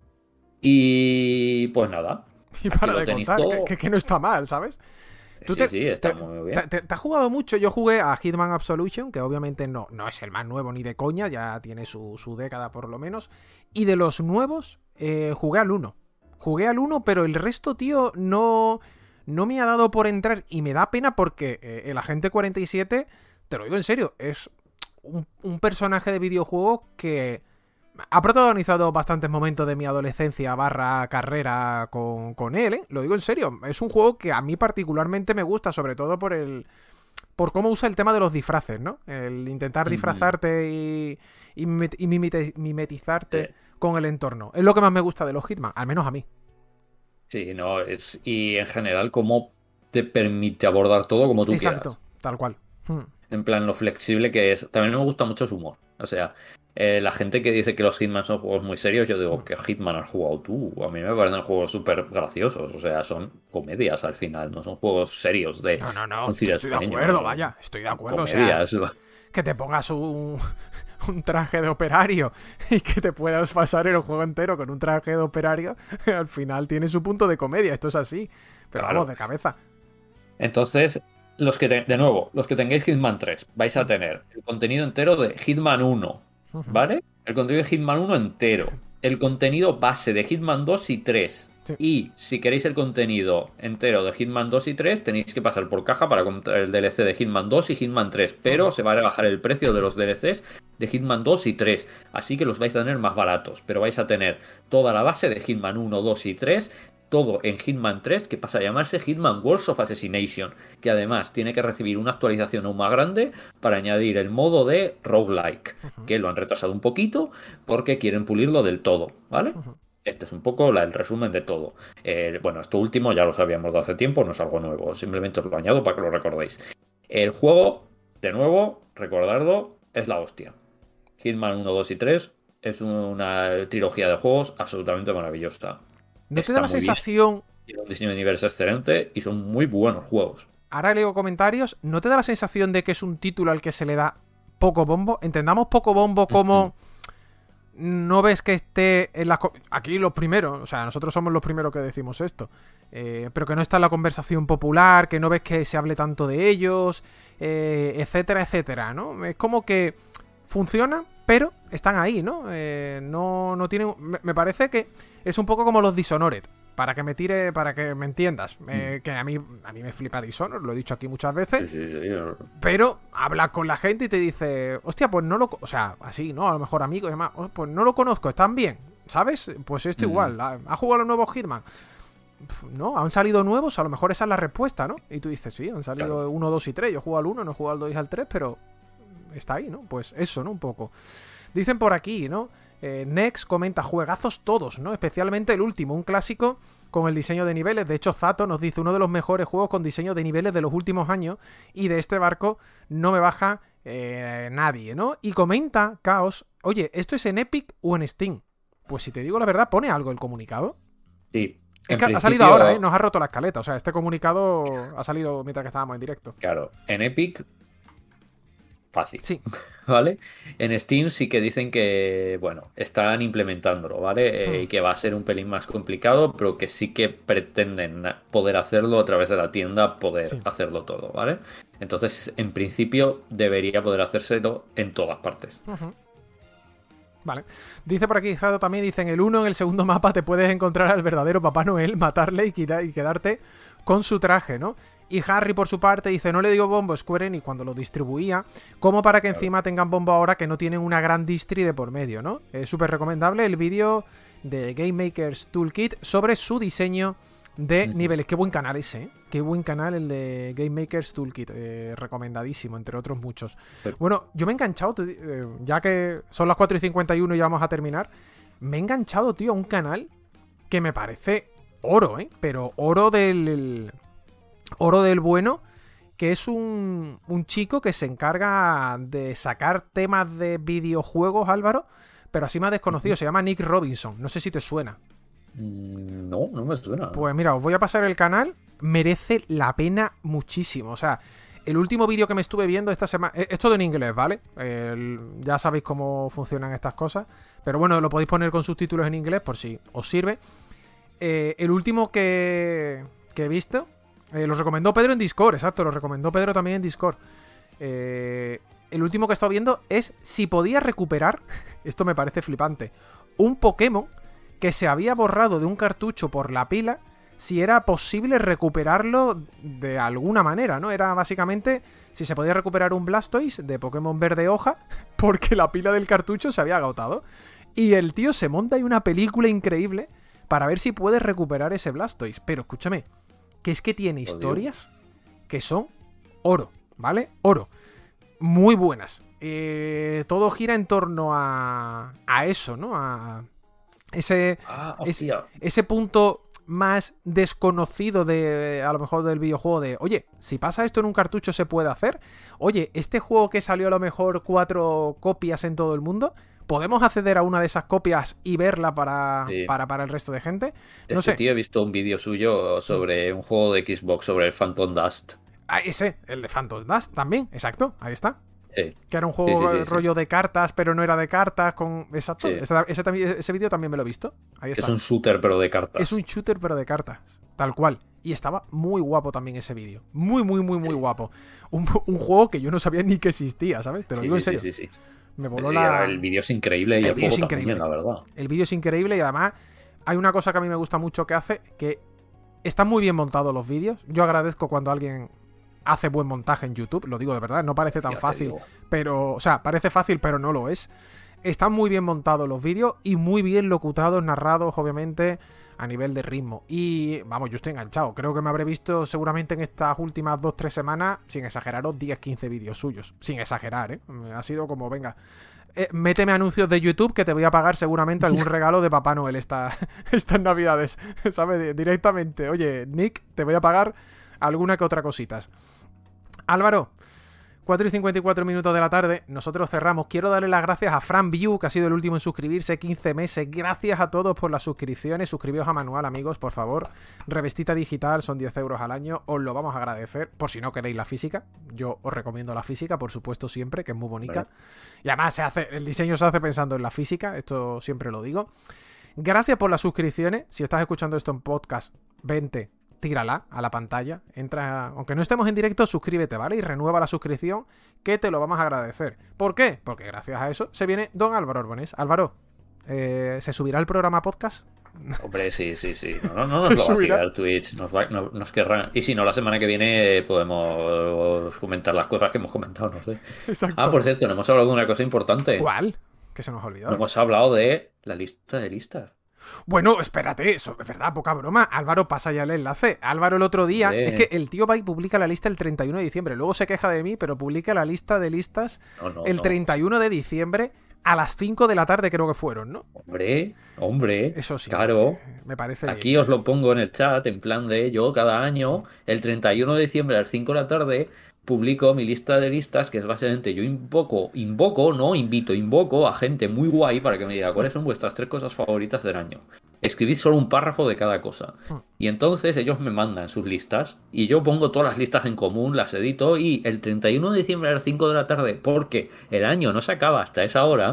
Y pues nada. Y para de contar, que, que, que no está mal, ¿sabes? ¿Tú sí, te, sí, está te, muy bien. Te, te, te has jugado mucho. Yo jugué a Hitman Absolution, que obviamente no, no es el más nuevo ni de coña, ya tiene su, su década por lo menos. Y de los nuevos, eh, jugué al uno. Jugué al uno, pero el resto, tío, no, no me ha dado por entrar. Y me da pena porque eh, el Agente cuarenta y siete, te lo digo en serio, es un, un personaje de videojuego que ha protagonizado bastantes momentos de mi adolescencia barra carrera con, con él, ¿eh? Lo digo en serio. Es un juego que a mí particularmente me gusta, sobre todo por el por cómo usa el tema de los disfraces, ¿no? El intentar disfrazarte y, y, y mimite, mimetizarte sí. con el entorno. Es lo que más me gusta de los Hitman, al menos a mí. Sí, no, es y en general cómo te permite abordar todo como tú Exacto, quieras. Exacto, tal cual. Hmm. En plan, lo flexible que es. También me gusta mucho su humor. O sea, eh, la gente que dice que los Hitman son juegos muy serios, yo digo, ¿qué Hitman has jugado tú? A mí me parecen juegos súper graciosos. O sea, son comedias al final, no son juegos serios de... No, no, no, un estoy de cirespeño, acuerdo, ¿no? vaya, estoy de acuerdo. Comedias. O sea, que te pongas un, un traje de operario y que te puedas pasar el juego entero con un traje de operario, al final tiene su punto de comedia, esto es así. Pero claro. Vamos, de cabeza. Entonces... Los que te, de nuevo, los que tengáis Hitman tres, vais a tener el contenido entero de Hitman uno, ¿vale? El contenido de Hitman uno entero, el contenido base de Hitman dos y tres. Sí. Y si queréis el contenido entero de Hitman dos y tres, tenéis que pasar por caja para comprar el D L C de Hitman dos y Hitman tres. Pero uh-huh. se va a rebajar el precio de los D L Cs de Hitman dos y tres. Así que los vais a tener más baratos. Pero vais a tener toda la base de Hitman uno, dos y tres. Todo en Hitman tres, que pasa a llamarse Hitman World of Assassination, que además tiene que recibir una actualización aún más grande para añadir el modo de roguelike, uh-huh. que lo han retrasado un poquito porque quieren pulirlo del todo, ¿vale? Uh-huh. Este es un poco la, el resumen de todo. Eh, bueno, esto último ya lo sabíamos de hace tiempo, no es algo nuevo, simplemente os lo añado para que lo recordéis. El juego, de nuevo, recordadlo, es la hostia. Hitman uno, dos y tres es una trilogía de juegos absolutamente maravillosa. ¿No te da la sensación... Bien. Tiene un diseño de niveles excelente y son muy buenos juegos. Ahora leo comentarios. ¿No te da la sensación de que es un título al que se le da poco bombo? Entendamos poco bombo como... Uh-huh. No ves que esté en la... Aquí los primeros, o sea, nosotros somos los primeros que decimos esto. Eh, pero que no está en la conversación popular, que no ves que se hable tanto de ellos, eh, etcétera, etcétera, ¿no? Es como que funciona, pero están ahí, ¿no? Eh, no, no tienen... Me, me parece que es un poco como los Dishonored. Para que me tire, para que me entiendas. Eh, que a mí, a mí me flipa Dishonored, lo he dicho aquí muchas veces. Sí, sí, sí. Pero hablas con la gente y te dice, hostia, pues no lo... O sea, así, ¿no? A lo mejor amigos y demás. Pues no lo conozco, están bien, ¿sabes? Pues esto mm. igual. ¿Ha jugado los nuevos Hitman? No, han salido nuevos, a lo mejor esa es la respuesta, ¿no? Y tú dices, sí, han salido claro. uno, dos y tres. Yo he jugado al uno, no he jugado al dos y al tres, pero está ahí, ¿no? Pues eso, ¿no? Un poco. Dicen por aquí, ¿no? Eh, Nex comenta, juegazos todos, ¿no? Especialmente el último, un clásico con el diseño de niveles. De hecho, Zato nos dice, uno de los mejores juegos con diseño de niveles de los últimos años, y de este barco no me baja eh, nadie, ¿no? Y comenta, Chaos, oye, ¿esto es en Epic o en Steam? Pues si te digo la verdad, ¿pone algo el comunicado? Sí. Es que ha salido ahora, ¿eh? Nos ha roto la escaleta. O sea, este comunicado ha salido mientras que estábamos en directo. Claro, en Epic... Fácil. Sí. ¿Vale? En Steam sí que dicen que, bueno, están implementándolo, ¿vale? Eh, y que va a ser un pelín más complicado, pero que sí que pretenden poder hacerlo a través de la tienda, poder sí. hacerlo todo, ¿vale? Entonces, en principio, debería poder hacérselo en todas partes. Uh-huh. Vale. Dice por aquí, Zado también, dice, en el uno, en el segundo mapa, te puedes encontrar al verdadero Papá Noel, matarle y, queda- y quedarte con su traje, ¿no? Y Harry, por su parte, dice, no le dio bombo a Square Enix cuando lo distribuía, como para que encima tengan bombo ahora que no tienen una gran distri de por medio, ¿no? Es súper recomendable el vídeo de Game Maker's Toolkit sobre su diseño de uh-huh. niveles. Qué buen canal ese, ¿eh? Qué buen canal el de Game Maker's Toolkit. Eh, recomendadísimo, entre otros muchos. Sí. Bueno, yo me he enganchado, eh, ya que son las cuatro y cincuenta y uno y ya vamos a terminar, me he enganchado, tío, a un canal que me parece oro, ¿eh? Pero oro del... Oro del Bueno, que es un, un chico que se encarga de sacar temas de videojuegos, Álvaro, pero así más desconocido. Uh-huh. Se llama Nick Robinson. No sé si te suena. No, no me suena. Pues mira, os voy a pasar el canal. Merece la pena muchísimo. O sea, el último vídeo que me estuve viendo esta semana... Es todo en inglés, ¿vale? El... Ya sabéis cómo funcionan estas cosas. Pero bueno, lo podéis poner con subtítulos en inglés por si os sirve. Eh, el último que, que he visto... Eh, lo recomendó Pedro en Discord, exacto. Lo recomendó Pedro también en Discord. Eh, el último que he estado viendo es si podía recuperar... Esto me parece flipante. Un Pokémon que se había borrado de un cartucho por la pila, si era posible recuperarlo de alguna manera, ¿no? Era básicamente si se podía recuperar un Blastoise de Pokémon Verde Hoja, porque la pila del cartucho se había agotado. Y el tío se monta ahí una película increíble para ver si puede recuperar ese Blastoise. Pero escúchame, que es que tiene historias que son oro, ¿vale? Oro. Muy buenas. Eh, todo gira en torno a, a eso, ¿no? A... Ese, ah, ese, ese punto más desconocido de a lo mejor del videojuego de, oye, si pasa esto en un cartucho se puede hacer. Oye, este juego que salió a lo mejor cuatro copias en todo el mundo, ¿podemos acceder a una de esas copias y verla para, sí. para, para el resto de gente? No este sé. tío he visto un vídeo suyo sobre un juego de Xbox sobre el Phantom Dust. Ah, ese, el de Phantom Dust también, exacto, ahí está. Sí. Que era un juego sí, sí, sí, rollo sí. de cartas, pero no era de cartas, con exacto. Sí. Ese, ese, ese vídeo también me lo he visto. Ahí está. Es un shooter, pero de cartas. Es un shooter, pero de cartas. Tal cual. Y estaba muy guapo también ese vídeo. Muy, muy, muy, muy sí. guapo. Un, un juego que yo no sabía ni que existía, ¿sabes? Te lo sí, digo sí, en serio. Sí, sí, sí. Me voló la... El vídeo es increíble y el, el juego también, la verdad. El vídeo es increíble y además hay una cosa que a mí me gusta mucho que hace, que están muy bien montados los vídeos. Yo agradezco cuando alguien hace buen montaje en YouTube, lo digo de verdad, no parece tan fácil, pero, o sea, parece fácil, pero no lo es. Están muy bien montados los vídeos y muy bien locutados, narrados, obviamente, a nivel de ritmo. Y, vamos, yo estoy enganchado. Creo que me habré visto seguramente en estas últimas dos tres semanas, sin exageraros, diez quince vídeos suyos. Sin exagerar, ¿eh? Ha sido como, venga, eh, méteme anuncios de YouTube que te voy a pagar seguramente algún regalo de Papá Noel esta, estas navidades, ¿sabes? Directamente, oye, Nick, te voy a pagar alguna que otra cositas. Álvaro, cuatro y cincuenta y cuatro minutos de la tarde, nosotros cerramos. Quiero darle las gracias a Fran View, que ha sido el último en suscribirse, quince meses. Gracias a todos por las suscripciones. Suscribíos a Manual, amigos, por favor. Revestita digital, son diez euros al año. Os lo vamos a agradecer, por si no queréis la física. Yo os recomiendo la física, por supuesto, siempre, que es muy bonita. Vale. Y además se hace, el diseño se hace pensando en la física, esto siempre lo digo. Gracias por las suscripciones. Si estás escuchando esto en podcast, vente. Tírala a la pantalla, entra, aunque no estemos en directo, suscríbete, ¿vale? Y renueva la suscripción, que te lo vamos a agradecer. ¿Por qué? Porque gracias a eso se viene Don Álvaro Arbonés. Álvaro, eh, ¿se subirá el programa podcast? Hombre, sí, sí, sí. No, no, no nos lo va a tirar Twitch, nos, va, no, nos querrá. Y si no, la semana que viene podemos comentar las cosas que hemos comentado, no sé. Exacto. Ah, por cierto, no hemos hablado de una cosa importante. ¿Cuál? Que se nos ha olvidado. No hemos hablado de la lista de listas. Bueno, espérate, eso es verdad, poca broma. Álvaro, pasa ya el enlace. Álvaro el otro día, Hombre. es que el tío va y publica la lista el treinta y uno de diciembre. Luego se queja de mí, pero publica la lista de listas no, no, el no. treinta y uno de diciembre a las cinco de la tarde, creo que fueron, ¿no? Hombre, hombre. Eso sí. Claro. Me parece Aquí bien. Os lo pongo en el chat, en plan de yo cada año, el treinta y uno de diciembre a las cinco de la tarde, publico mi lista de listas, que es básicamente yo invoco, invoco, no invito, invoco a gente muy guay para que me diga cuáles son vuestras tres cosas favoritas del año. Escribid solo un párrafo de cada cosa. Y entonces ellos me mandan sus listas y yo pongo todas las listas en común, las edito y el treinta y uno de diciembre a las cinco de la tarde, porque el año no se acaba hasta esa hora,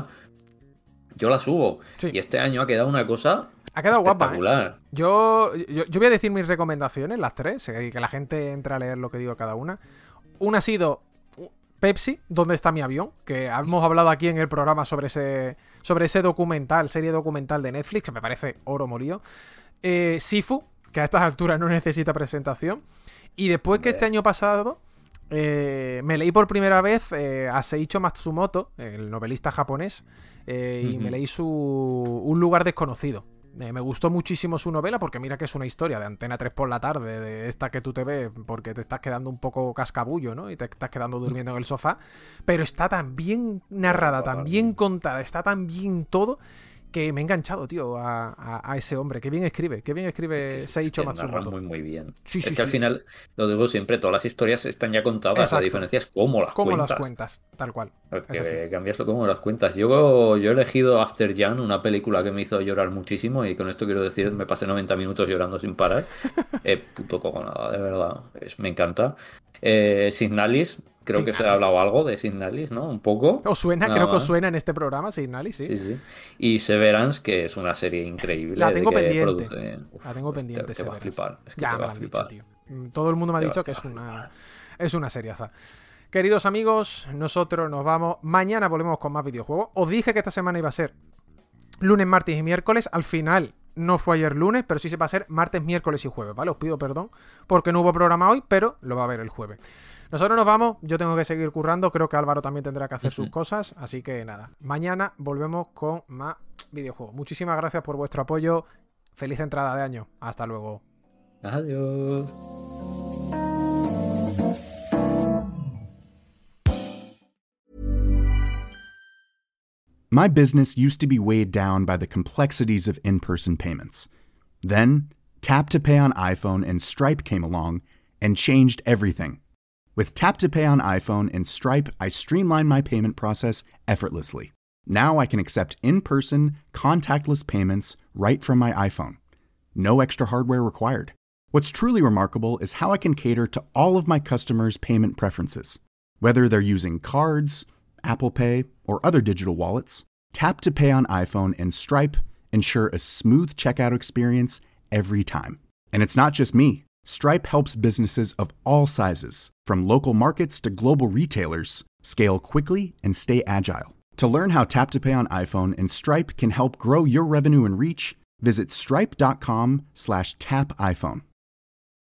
yo la subo. Sí. Y este año ha quedado una cosa ha quedado espectacular. Guapa, ¿eh? Yo, yo, yo voy a decir mis recomendaciones, las tres, y que la gente entre a leer lo que digo cada una. Una ha sido Pepsi, ¿dónde está mi avión? Que hemos hablado aquí en el programa sobre ese sobre ese documental, serie documental de Netflix, que me parece oro molido. Eh, Sifu, que a estas alturas no necesita presentación. Y después que este año pasado eh, me leí por primera vez eh, a Seiichi Matsumoto, el novelista japonés, eh, uh-huh. y me leí su Un lugar desconocido. Eh, me gustó muchísimo su novela porque mira que es una historia de Antena tres por la tarde, de esta que tú te ves porque te estás quedando un poco cascabullo, ¿no? Y te estás quedando durmiendo en el sofá, pero está tan bien narrada, tan bien contada, está tan bien todo, que me he enganchado, tío, a, a, a ese hombre. Qué bien escribe, qué bien escribe Seiichi Matsumoto. Muy, muy bien. Sí, sí, es que sí. al final, lo digo siempre, todas las historias están ya contadas. Exacto. La diferencia es cómo las ¿Cómo cuentas. las cuentas? Tal cual. Porque cambias cómo las cuentas. Yo, yo he elegido After Jan, una película que me hizo llorar muchísimo, y con esto quiero decir, me pasé noventa minutos llorando sin parar. eh, puto cojonada, de verdad. Es, me encanta. Eh, Signalis. Creo Signalis. Que se ha hablado algo de Signalis, ¿no? Un poco. ¿Os suena? Creo más. que os suena en este programa, Signalis, sí. Sí, sí. Y Severance, que es una serie increíble. La tengo de que pendiente. Produce... Uf, la tengo pendiente. Te, te va a flipar. Es que ya te me va lo a han flipar. dicho, tío. Todo el mundo me ha dicho que es una, es una seriaza. Queridos amigos, nosotros nos vamos. Mañana volvemos con más videojuegos. Os dije que esta semana iba a ser lunes, martes y miércoles. Al final no fue ayer lunes, pero sí se va a ser martes, miércoles y jueves, ¿vale? Os pido perdón porque no hubo programa hoy, pero lo va a haber el jueves. Nosotros nos vamos, yo tengo que seguir currando, creo que Álvaro también tendrá que hacer sus cosas, así que nada, mañana volvemos con más videojuegos. Muchísimas gracias por vuestro apoyo, feliz entrada de año, hasta luego. Adiós. My business used to be weighed down by the complexities of in-person payments. Then, Tap to Pay on iPhone and Stripe came along and changed everything. With Tap to Pay on iPhone and Stripe, I streamlined my payment process effortlessly. Now I can accept in-person, contactless payments right from my iPhone. No extra hardware required. What's truly remarkable is how I can cater to all of my customers' payment preferences. Whether they're using cards, Apple Pay, or other digital wallets, Tap to Pay on iPhone and Stripe ensure a smooth checkout experience every time. And it's not just me. Stripe helps businesses of all sizes, from local markets to global retailers, scale quickly and stay agile. To learn how Tap to Pay on iPhone and Stripe can help grow your revenue and reach, visit stripe.com slash tap iPhone.